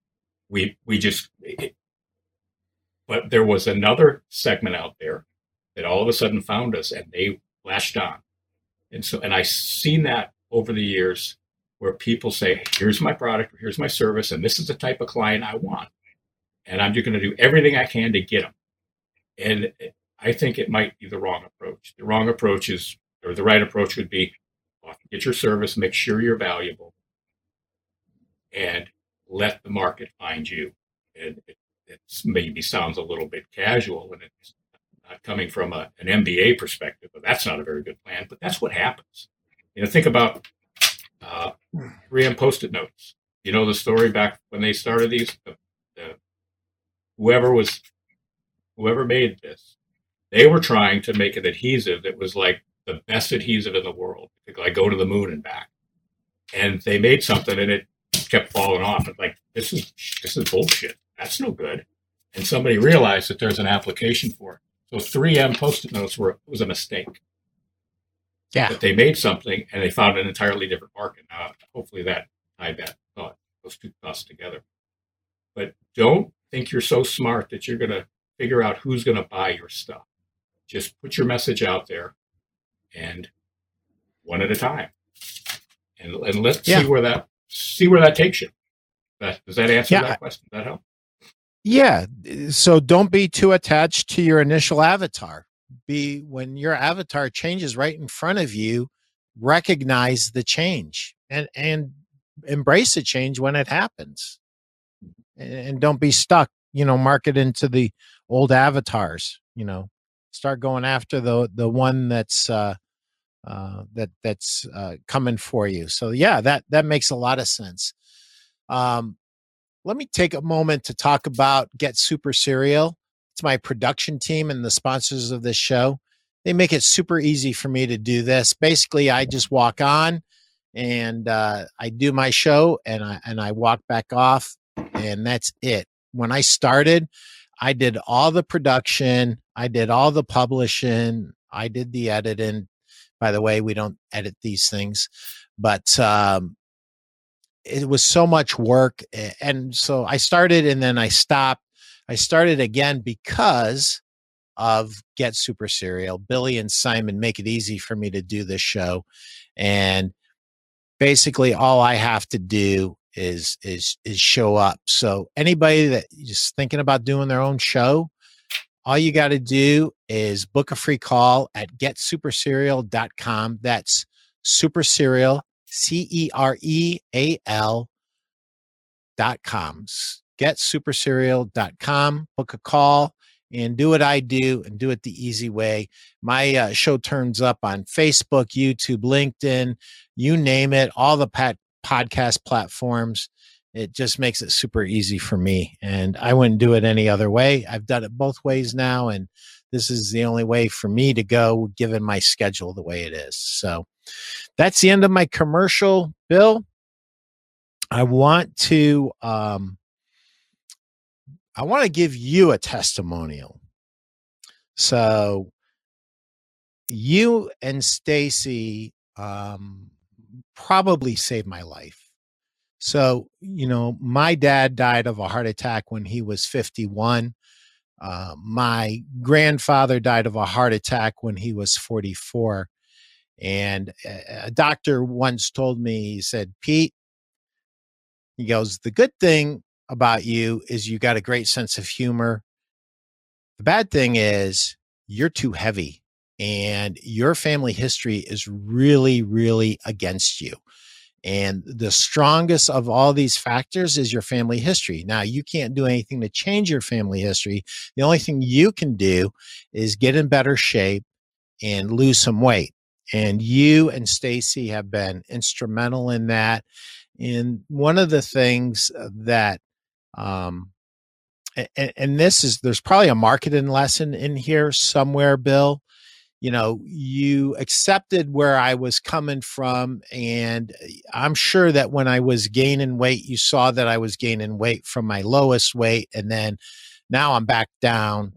But there was another segment out there that all of a sudden found us, and they latched on. And I've seen that over the years where people say, here's my product, here's my service, and this is the type of client I want. And I'm just going to do everything I can to get them. And I think it might be the wrong approach. The right approach would be get your service, make sure you're valuable, and let the market find you. And it maybe sounds a little bit casual, and it's not coming from an MBA perspective, but that's not a very good plan. But that's what happens. Think about 3M Post-it notes. You know the story back when they started these? Whoever made this, they were trying to make an adhesive that was like the best adhesive in the world. It could like go to the moon and back. And they made something and it kept falling off. It's like, this is bullshit. That's no good. And somebody realized that there's an application for it. So 3M Post-it notes was a mistake. Yeah. But they made something and they found an entirely different market. Now, hopefully that tied those 2 thoughts together. But don't think you're so smart that you're going to figure out who's going to buy your stuff. Just put your message out there, and one at a time, and let's see where that takes you. Does that answer that question? Does that help? Yeah. So don't be too attached to your initial avatar. When your avatar changes right in front of you, recognize the change and embrace the change when it happens. And don't be stuck, market into the old avatars, start going after the one that's coming for you. So that makes a lot of sense. Let me take a moment to talk about Get Super Cereal. It's my production team and the sponsors of this show. They make it super easy for me to do this. Basically, I just walk on and I do my show and I walk back off. And that's it. When I started, I did all the production. I did all the publishing. I did the editing. By the way, we don't edit these things, but it was so much work. And so I started and then I stopped. I started again because of Get Super Cereal. Billy and Simon make it easy for me to do this show. And basically all I have to do is show up. So anybody that is thinking about doing their own show, all you got to do is book a free call at getsupercereal.com. That's Super Cereal, CEREAL.com. Getsupercereal.com. Book a call and do what I do and do it the easy way. My show turns up on Facebook, YouTube, LinkedIn, you name it, all the podcast platforms. It just makes it super easy for me. And I wouldn't do it any other way. I've done it both ways now. And this is the only way for me to go, given my schedule the way it is. So that's the end of my commercial. Bill, I want to give you a testimonial. So you and Stacy probably saved my life. So, my dad died of a heart attack when he was 51. My grandfather died of a heart attack when he was 44. And a doctor once told me, he said, Pete, he goes, the good thing about you is you got a great sense of humor. The bad thing is you're too heavy and your family history is really, really against you. And the strongest of all these factors is your family history. Now, you can't do anything to change your family history. The only thing you can do is get in better shape and lose some weight. And you and Stacy have been instrumental in that. And one of the things that, and this is, there's probably a marketing lesson in here somewhere, Bill. You know, you accepted where I was coming from. And I'm sure that when I was gaining weight, you saw that I was gaining weight from my lowest weight. And then now I'm back down.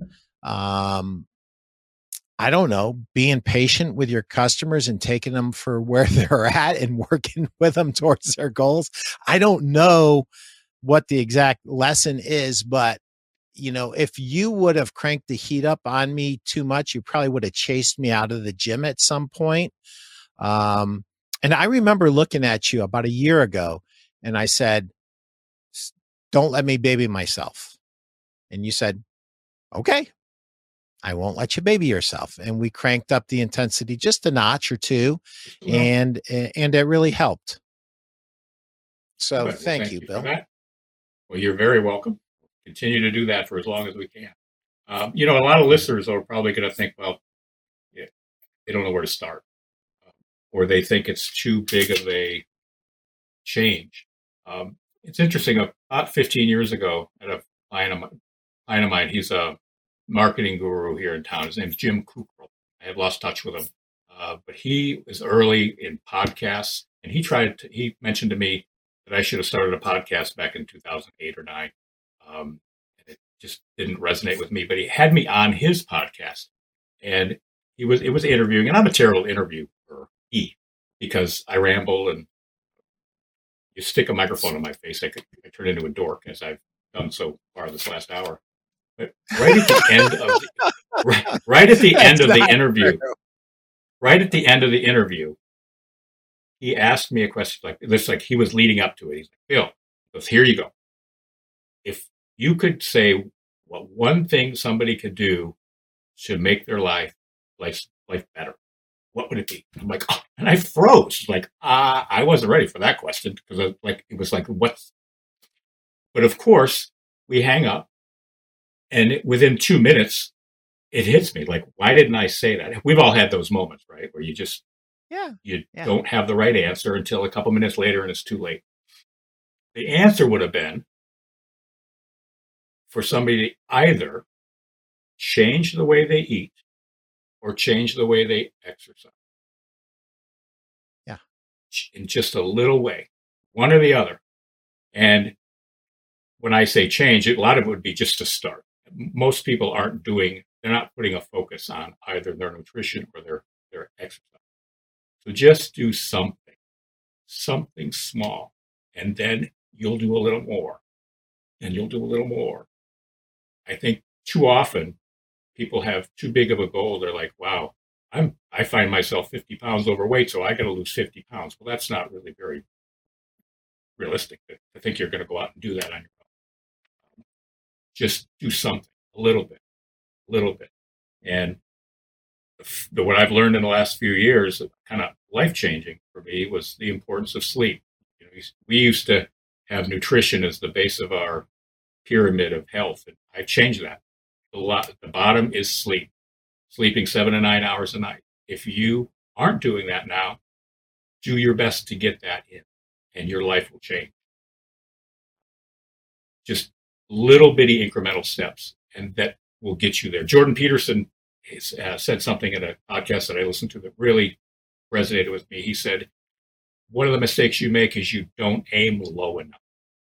I don't know, being patient with your customers and taking them for where they're at and working with them towards their goals. I don't know what the exact lesson is, but you know, if you would have cranked the heat up on me too much, you probably would have chased me out of the gym at some point. And I remember looking at you about a year ago and I said, don't let me baby myself. And you said, okay, I won't let you baby yourself. And we cranked up the intensity just a notch or two, and it really helped. So thank you, Bill. Well, you're very welcome. Continue to do that for as long as we can. You know, a lot of listeners are probably going to think, well, yeah, they don't know where to start, or they think it's too big of a change. It's interesting. About 15 years ago, at a client of mine, he's a marketing guru here in town. His name's Jim Kukral. I have lost touch with him, but he was early in podcasts, and he mentioned to me that I should have started a podcast back in 2008 or 9. And it just didn't resonate with me, but he had me on his podcast, and it was interviewing, and I'm a terrible interviewer because I ramble, and you stick a microphone in my face, I turn into a dork, as I've done so far this last hour. But right at the end of the interview, he asked me a question like this, like he was leading up to it. He's like, Bill, he goes, here you go. If you could say what one thing somebody could do to make their life better, what would it be? I'm like, oh, and I froze. Like, I wasn't ready for that question because it was like, what's? But of course, we hang up, and within 2 minutes, it hits me. Like, why didn't I say that? We've all had those moments, right, where you just don't have the right answer until a couple minutes later, and it's too late. The answer would have been for somebody to either change the way they eat or change the way they exercise. Yeah. In just a little way, one or the other. And when I say change, a lot of it would be just to start. Most people they're not putting a focus on either their nutrition or their exercise. So just do something small, and then you'll do a little more, and you'll do a little more. I think too often people have too big of a goal. They're like, wow, I find myself 50 pounds overweight, so I got to lose 50 pounds. Well, that's not really very realistic to think you're going to go out and do that on your own. Just do something, a little bit. And what I've learned in the last few years, kind of life-changing for me, was the importance of sleep. You know, we used to have nutrition as the base of our pyramid of health, and I've changed that a lot. The bottom is sleeping 7 to 9 hours a night. If you aren't doing that now, do your best to get that in, and your life will change. Just little bitty incremental steps, and that will get you there. Jordan Peterson said something in a podcast that I listened to that really resonated with me. He said, one of the mistakes you make is you don't aim low enough.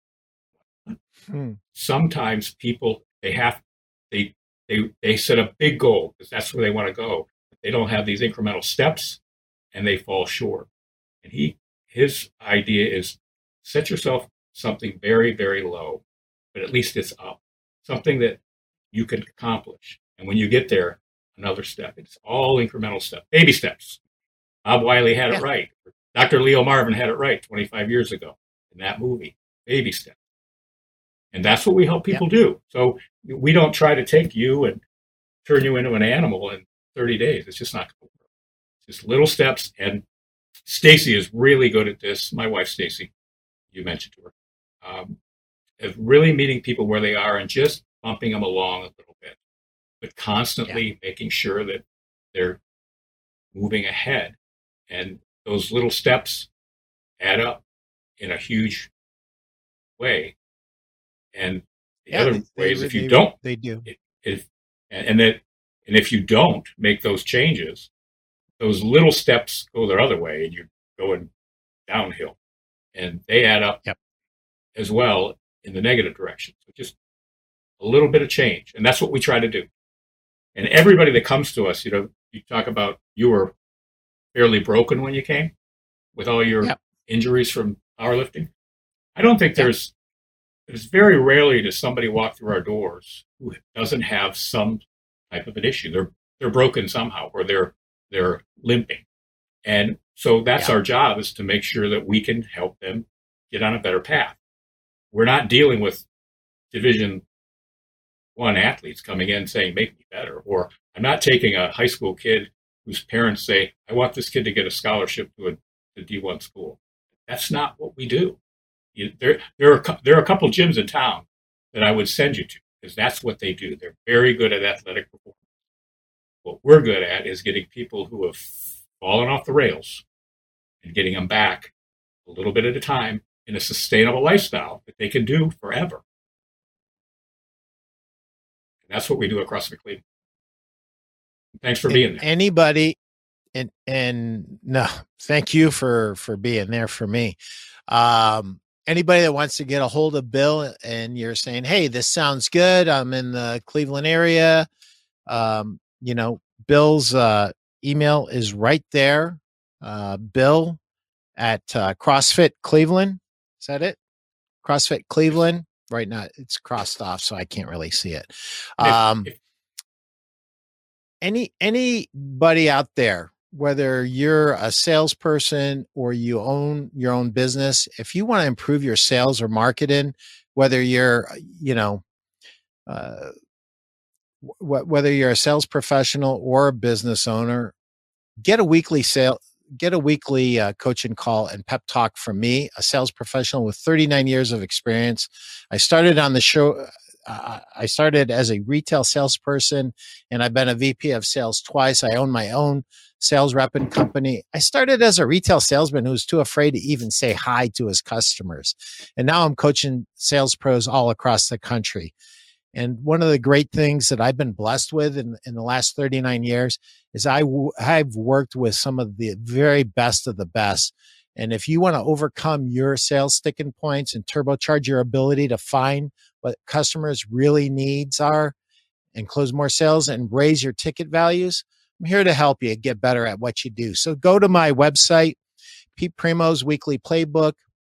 Sometimes people, they set a big goal because that's where they want to go. They don't have these incremental steps, and they fall short. And his idea is set yourself something very, very low, but at least it's up, something that you can accomplish. And when you get there, another step. It's all incremental steps, baby steps. Bob Wiley had it right. Dr. Leo Marvin had it right 25 years ago in that movie, baby steps. And that's what we help people do. So we don't try to take you and turn you into an animal and 30 days. It's just not going to work. Just little steps. And Stacy is really good at this. My wife, Stacy, you mentioned to her, of really meeting people where they are and just bumping them along a little bit, but constantly making sure that they're moving ahead. And those little steps add up in a huge way. And the other ways, if you don't, they do. If you don't make those changes, those little steps go the other way, and you're going downhill, and they add up as well in the negative direction. So just a little bit of change, and that's what we try to do. And everybody that comes to us, you talk about you were fairly broken when you came with all your injuries from powerlifting. I don't think there's very rarely does somebody walk through our doors who doesn't have some type of an issue. They're broken somehow, or they're limping. And so that's our job, is to make sure that we can help them get on a better path. We're not dealing with Division I athletes coming in saying, make me better. Or I'm not taking a high school kid whose parents say, I want this kid to get a scholarship to a D1 school. That's not what we do. There are a couple gyms in town that I would send you to, because that's what they do. They're very good at athletic performance. What we're good at is getting people who have fallen off the rails and getting them back a little bit at a time in a sustainable lifestyle that they can do forever. And that's what we do at CrossFit Cleveland. Thanks for being there. Anybody, and no, thank you for being there for me. Anybody that wants to get a hold of Bill and you're saying, hey, this sounds good, I'm in the Cleveland area, Bill's email is right there. Bill at CrossFit Cleveland. Is that it? CrossFit Cleveland. Right now it's crossed off, so I can't really see it. Anybody out there, whether you're a salesperson or you own your own business, if you want to improve your sales or marketing, whether you're, whether you're a sales professional or a business owner, get a weekly coaching call and pep talk from me, a sales professional with 39 years of experience. I started on the show. I started as a retail salesperson, and I've been a VP of sales twice. I own my own sales repping company. I started as a retail salesman who was too afraid to even say hi to his customers. And now I'm coaching sales pros all across the country. And one of the great things that I've been blessed with in the last 39 years is I've worked with some of the very best of the best. And if you want to overcome your sales sticking points and turbocharge your ability to find what customers' really needs are and close more sales and raise your ticket values, I'm here to help you get better at what you do. So go to my website, Pete Primo's Weekly Playbook,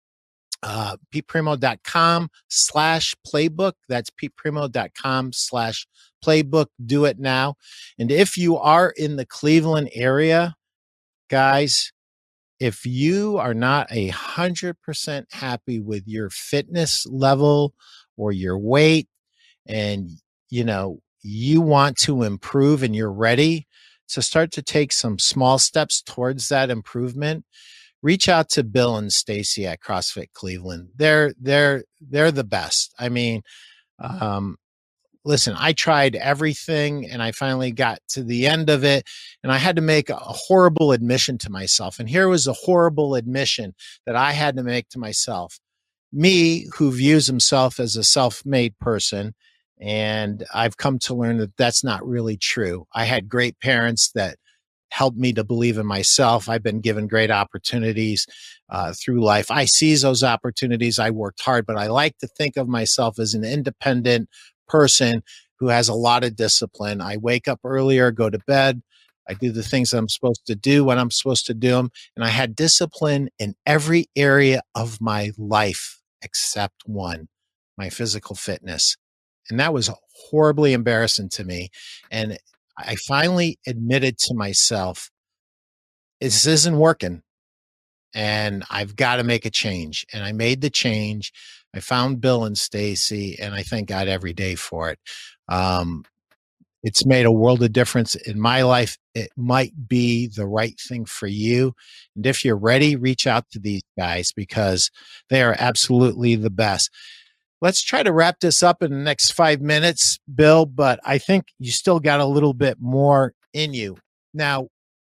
peteprimo.com/playbook. That's peteprimo.com/playbook. Do it now. And if you are in the Cleveland area, guys, if you are not 100% happy with your fitness level or your weight, and you want to improve and you're ready to start to take some small steps towards that improvement, reach out to Bill and Stacy at CrossFit Cleveland. They're the best. I mean, listen, I tried everything and I finally got to the end of it, and I had to make a horrible admission to myself. And here was a horrible admission that I had to make to myself. Me, who views himself as a self-made person, and I've come to learn that that's not really true. I had great parents that helped me to believe in myself. I've been given great opportunities through life. I seize those opportunities. I worked hard, but I like to think of myself as an independent person who has a lot of discipline. I wake up earlier, go to bed. I do the things that I'm supposed to do when I'm supposed to do them. And I had discipline in every area of my life except one, my physical fitness. And that was horribly embarrassing to me. And I finally admitted to myself, this isn't working and I've got to make a change. And I made the change. I found Bill and Stacy, and I thank God every day for it. It's made a world of difference in my life. It might be the right thing for you. And if you're ready, reach out to these guys because they are absolutely the best. Let's try to wrap this up in the next 5 minutes, Bill, but I think you still got a little bit more in you. Now,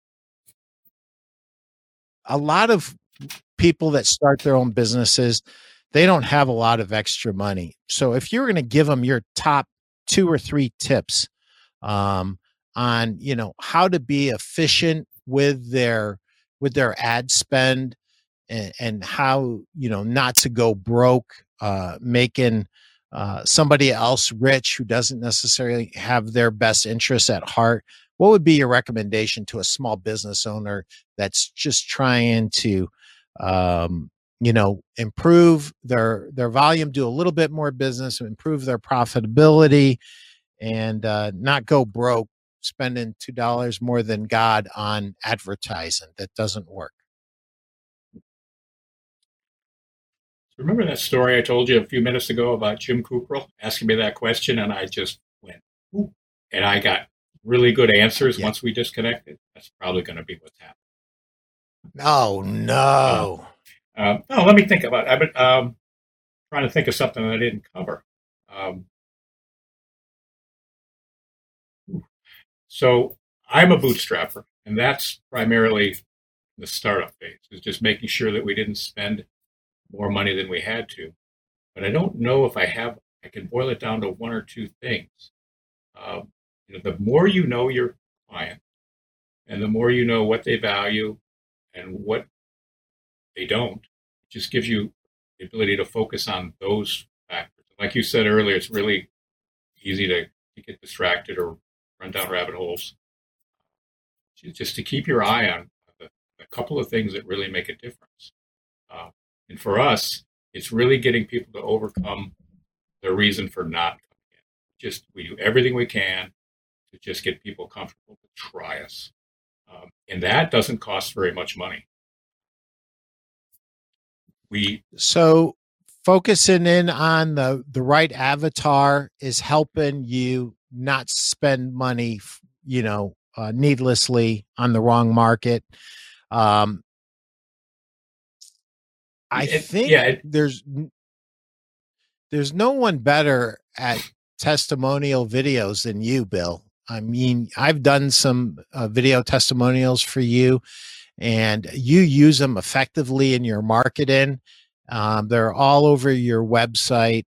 a lot of people that start their own businesses, they don't have a lot of extra money. So if you're going to give them your top 2 or 3 tips on how to be efficient with their ad spend and how not to go broke, making somebody else rich who doesn't necessarily have their best interests at heart, what would be your recommendation to a small business owner that's just trying to improve their volume, do a little bit more business, improve their profitability, and not go broke spending $2 more than God on advertising that doesn't work? Remember that story I told you a few minutes ago about Jim Cooperl asking me that question, and I just went, ooh, and I got really good answers once we disconnected? That's probably going to be what's happening. Oh, no. No, let me think about it. I've been trying to think of something that I didn't cover. So I'm a bootstrapper, and that's primarily the startup phase, is just making sure that we didn't spend more money than we had to. But I don't know if I can boil it down to 1 or 2 things. The more you know your client and the more you know what they value and what they don't, it just gives you the ability to focus on those factors. Like you said earlier, it's really easy to get distracted or run down rabbit holes. Just to keep your eye on a couple of things that really make a difference. And for us, it's really getting people to overcome their reason for not coming in. We do everything we can to just get people comfortable to try us. And that doesn't cost very much money. So focusing in on the right avatar is helping you not spend money, needlessly on the wrong market. I think there's no one better at testimonial videos than you, Bill. I mean, I've done some video testimonials for you, and you use them effectively in your marketing. They're all over your website.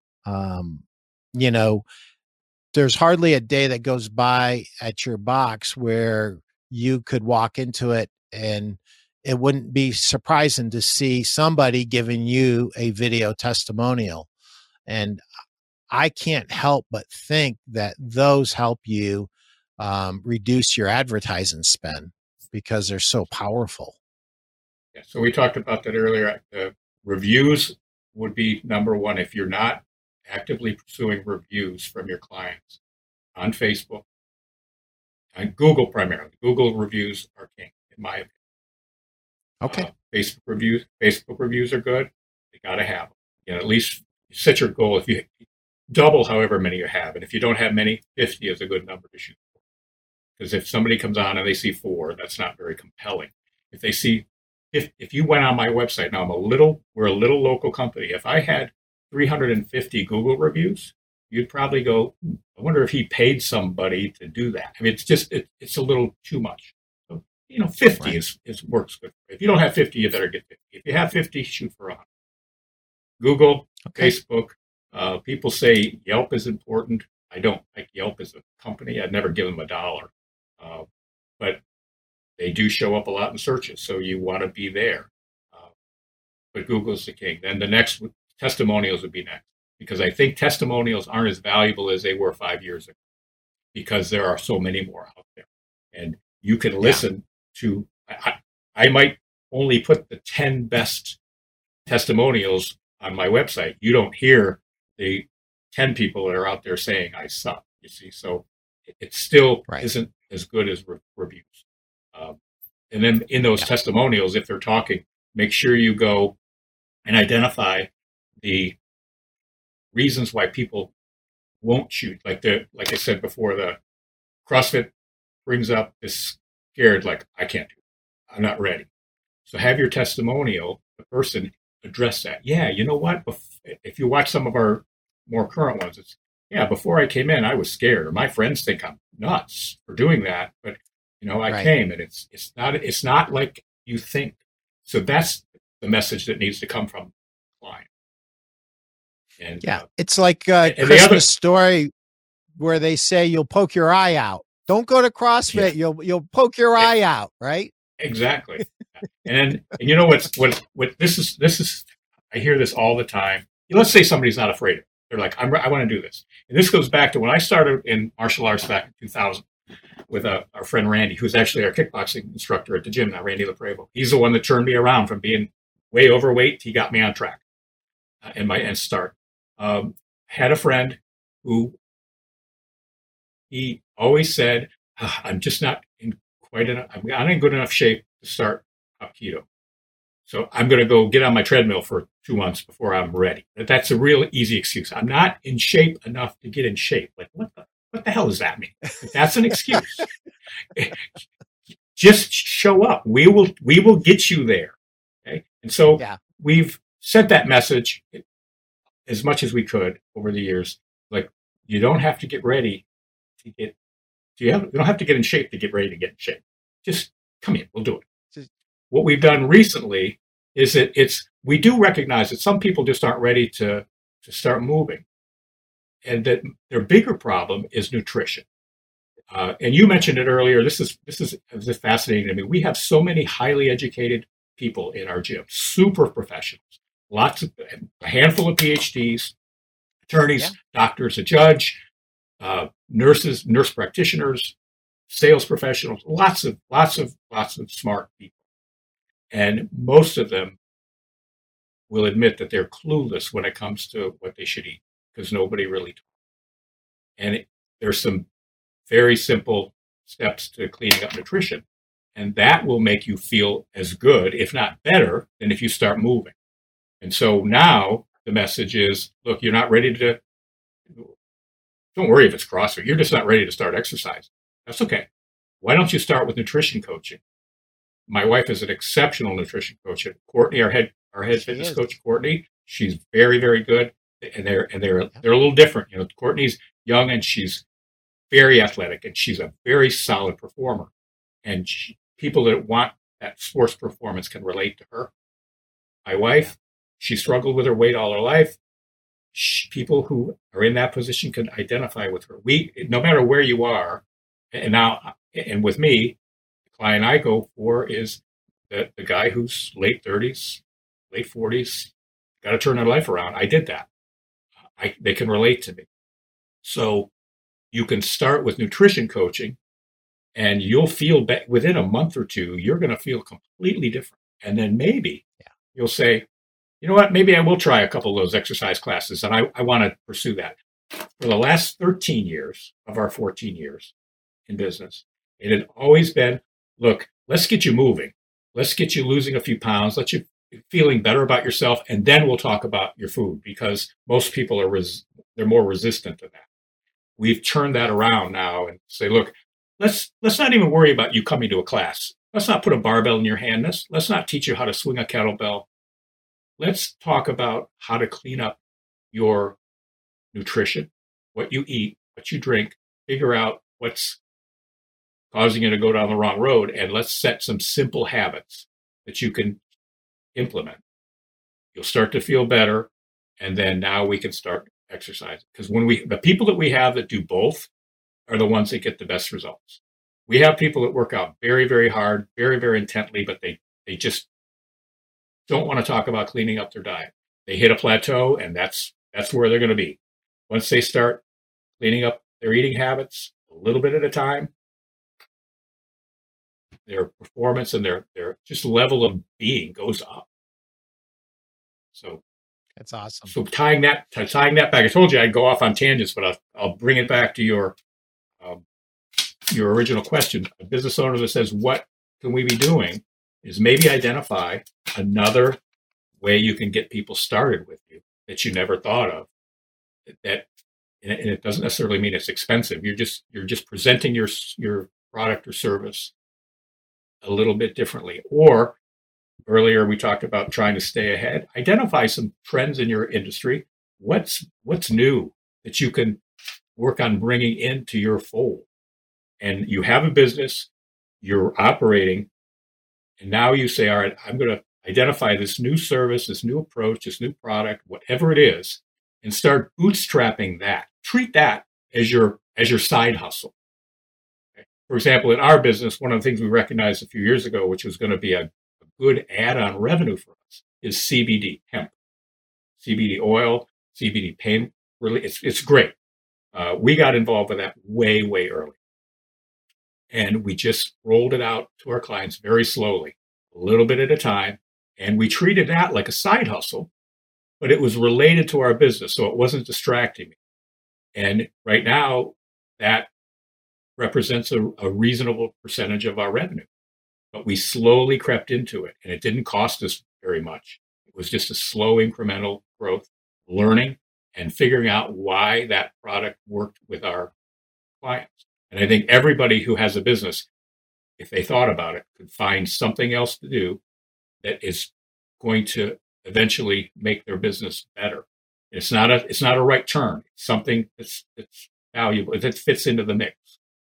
There's hardly a day that goes by at your box where you could walk into it and it wouldn't be surprising to see somebody giving you a video testimonial. And I can't help but think that those help you reduce your advertising spend because they're so powerful. Yeah, so we talked about that earlier. Reviews would be number 1 if you're not actively pursuing reviews from your clients on Facebook and Google primarily. Google reviews are king, in my opinion. Okay. Facebook reviews are good. You got to have them. At least set your goal. If you double however many you have, and if you don't have many, 50 is a good number to shoot for. Because if somebody comes on and they see 4, that's not very compelling. If they see, if you went on my website, now we're a little local company. If I had 350 Google reviews, you'd probably go, I wonder if he paid somebody to do that. I mean, it's a little too much. So, 50 is works good. If you don't have 50, you better get 50. If you have 50, shoot for 100. Google, Facebook. People say Yelp is important. I don't like Yelp as a company. I'd never give them $1. But they do show up a lot in searches, so you want to be there. But Google's the king. Then the next, testimonials would be next, because I think testimonials aren't as valuable as they were 5 years ago, because there are so many more out there. And you can listen to, I might only put the 10 best testimonials on my website. You don't hear the 10 people that are out there saying I suck, you see. So it still isn't as good as reviews. And then in those testimonials, if they're talking, make sure you go and identify the reasons why people won't shoot. Like I said before, CrossFit brings up this scared, like, I can't do it. I'm not ready. So have your testimonial, the person address that. Yeah, you know what? If you watch some of our more current ones, it's, yeah, before I came in, I was scared. Or my friends think I'm nuts for doing that. But, I Right. came, and it's not like you think. So that's the message that needs to come from the client. And Yeah. It's like a and Christmas story where they say you'll poke your eye out. Don't go to CrossFit. Yeah. You'll poke your eye out, right? Exactly. And you know what this is I hear this all the time. Let's say somebody's not afraid of it. They're like, I want to do this. And this goes back to when I started in martial arts back in 2000 with our friend Randy, who's actually our kickboxing instructor at the gym now, Randy LaPrevo. He's the one that turned me around from being way overweight. He got me on track and start. Had a friend who he always said, I'm just not in I'm not in good enough shape to start up keto. So I'm going to go get on my treadmill for 2 months before I'm ready. That's a real easy excuse. I'm not in shape enough to get in shape. Like, what the hell does that mean? That's an excuse. Just show up. We will get you there. Okay. And so we've sent that message as much as we could over the years. Like, you don't have to get ready to get, you don't have to get in shape to get ready to get in shape. Just come in. We'll do it. What we've done recently is that we do recognize that some people just aren't ready to start moving, and that their bigger problem is nutrition. And you mentioned it earlier. This is fascinating to me. We have so many highly educated people in our gym, super professionals, a handful of PhDs, attorneys, doctors, a judge, nurses, nurse practitioners, sales professionals, lots of smart people. And most of them will admit that they're clueless when it comes to what they should eat, because nobody really taught. And there's some very simple steps to cleaning up nutrition. And that will make you feel as good, if not better, than if you start moving. And so now the message is, look, you're not ready to, don't worry if it's CrossFit. You're just not ready to start exercise. That's okay. Why don't you start with nutrition coaching? My wife is an exceptional nutrition coach. Courtney, our head fitness coach, Courtney, she's very, very good. And they're a little different. Courtney's young and she's very athletic and she's a very solid performer. And people that want that sports performance can relate to her. My wife, she struggled with her weight all her life. People who are in that position can identify with her. No matter where you are, and with me, the client I go for is the guy who's late 30s, late 40s, got to turn their life around. I did that. They can relate to me. So you can start with nutrition coaching, and you'll feel within a month or two, you're going to feel completely different. And then maybe you'll say, you know what, maybe I will try a couple of those exercise classes, and I want to pursue that. For the last 13 years of our 14 years in business, it had always been, look, let's get you moving. Let's get you losing a few pounds. Let you feeling better about yourself, and then we'll talk about your food, because most people they're more resistant to that. We've turned that around now and say, look, let's not even worry about you coming to a class. Let's not put a barbell in your hand. Let's not teach you how to swing a kettlebell. Let's talk about how to clean up your nutrition, what you eat, what you drink, figure out what's causing you to go down the wrong road, and let's set some simple habits that you can implement. You'll start to feel better, and then now we can start exercising. Because the people that we have that do both are the ones that get the best results. We have people that work out very, very hard, very, very intently, but they just don't want to talk about cleaning up their diet. They hit a plateau, and that's where they're going to be. Once they start cleaning up their eating habits a little bit at a time, their performance and their just level of being goes up. So that's awesome. So tying that back, I told you I'd go off on tangents, but I'll bring it back to your original question. A business owner that says, what can we be doing, is maybe identify another way you can get people started with you that you never thought of, that and it doesn't necessarily mean it's expensive. You're just presenting your product or service a little bit differently. Or earlier we talked about trying to stay ahead. Identify some trends in your industry. What's new that you can work on bringing into your fold? And you have a business, you're operating, and now you say, all right, I'm going to identify this new service, this new approach, this new product, whatever it is, and start bootstrapping that. Treat that as your side hustle. Okay? For example, in our business, one of the things we recognized a few years ago, which was going to be a good add-on revenue for us, is CBD hemp, CBD oil, CBD pain. Really, it's great. We got involved with that way early. And we just rolled it out to our clients very slowly, a little bit at a time. And we treated that like a side hustle, but it was related to our business. So it wasn't distracting me. And right now, that represents a reasonable percentage of our revenue. But we slowly crept into it, and it didn't cost us very much. It was just a slow incremental growth, learning and figuring out why that product worked with our clients. And I think everybody who has a business, if they thought about it, could find something else to do that is going to eventually make their business better. It's not a right turn. It's something that's valuable, that fits into the mix.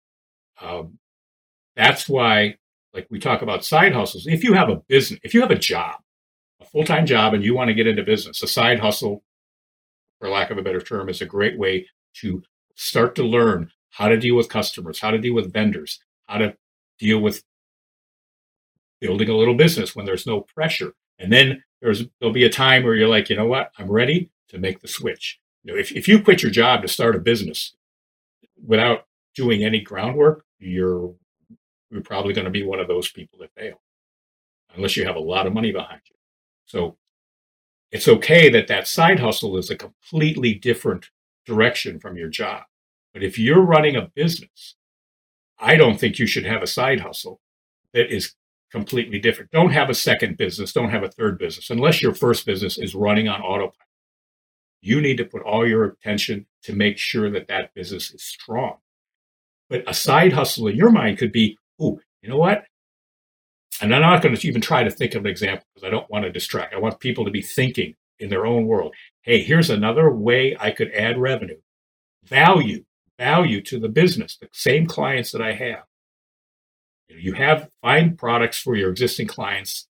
That's why, like we talk about side hustles, if you have a business, if you have a job, a full-time job, and you want to get into business, a side hustle, for lack of a better term, is a great way to start to learn how to deal with customers, how to deal with vendors, how to deal with building a little business when there's no pressure. And then there'll be a time where you're like, you know what, I'm ready to make the switch. You know, if you quit your job to start a business without doing any groundwork, you're probably going to be one of those people that fail, unless you have a lot of money behind you. So it's okay that side hustle is a completely different direction from your job. But if you're running a business, I don't think you should have a side hustle that is completely different. Don't have a second business. Don't have a third business, unless your first business is running on autopilot. You need to put all your attention to make sure that business is strong. But a side hustle in your mind could be, oh, you know what? And I'm not going to even try to think of an example because I don't want to distract. I want people to be thinking in their own world. Hey, here's another way I could add revenue, value to the business, the same clients that I have. You find products for your existing clients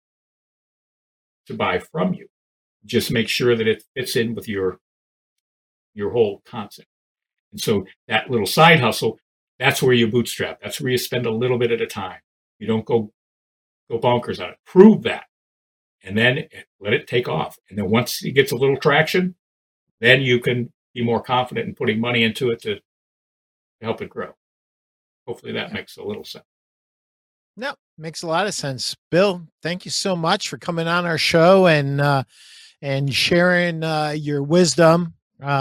to buy from you. Just make sure that it fits in with your whole concept. And so that little side hustle, that's where you bootstrap. That's where you spend a little bit at a time. You don't go bonkers on it. Prove that, and then let it take off. And then once it gets a little traction, then you can be more confident in putting money into it to help it grow. Hopefully that makes a little sense. No, makes a lot of sense. Bill, thank you so much for coming on our show and sharing your wisdom.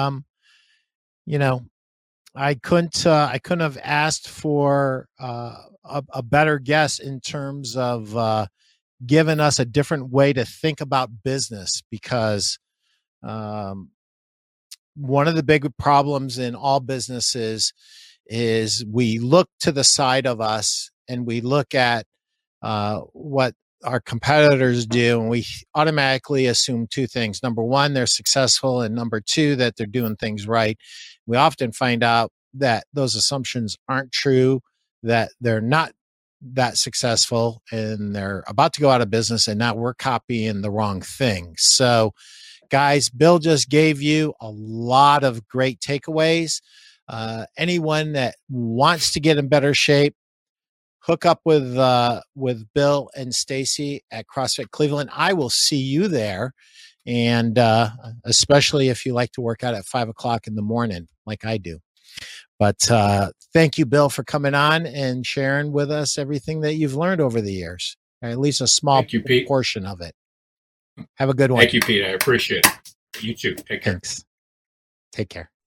You know, I couldn't have asked for a better guest in terms of giving us a different way to think about business, because one of the big problems in all businesses is we look to the side of us and we look at what our competitors do, and we automatically assume two things. Number one, they're successful, and number two, that they're doing things right. We often find out that those assumptions aren't true, that they're not that successful, and they're about to go out of business, and now we're copying the wrong thing. So, guys, Bill just gave you a lot of great takeaways. Anyone that wants to get in better shape, hook up with Bill and Stacy at CrossFit Cleveland. I will see you there, and especially if you like to work out at 5:00 in the morning, like I do. But thank you, Bill, for coming on and sharing with us everything that you've learned over the years, or at least a small portion of it. Have a good one. Thank you, Pete. I appreciate it. You too. Take care. Thanks. Take care.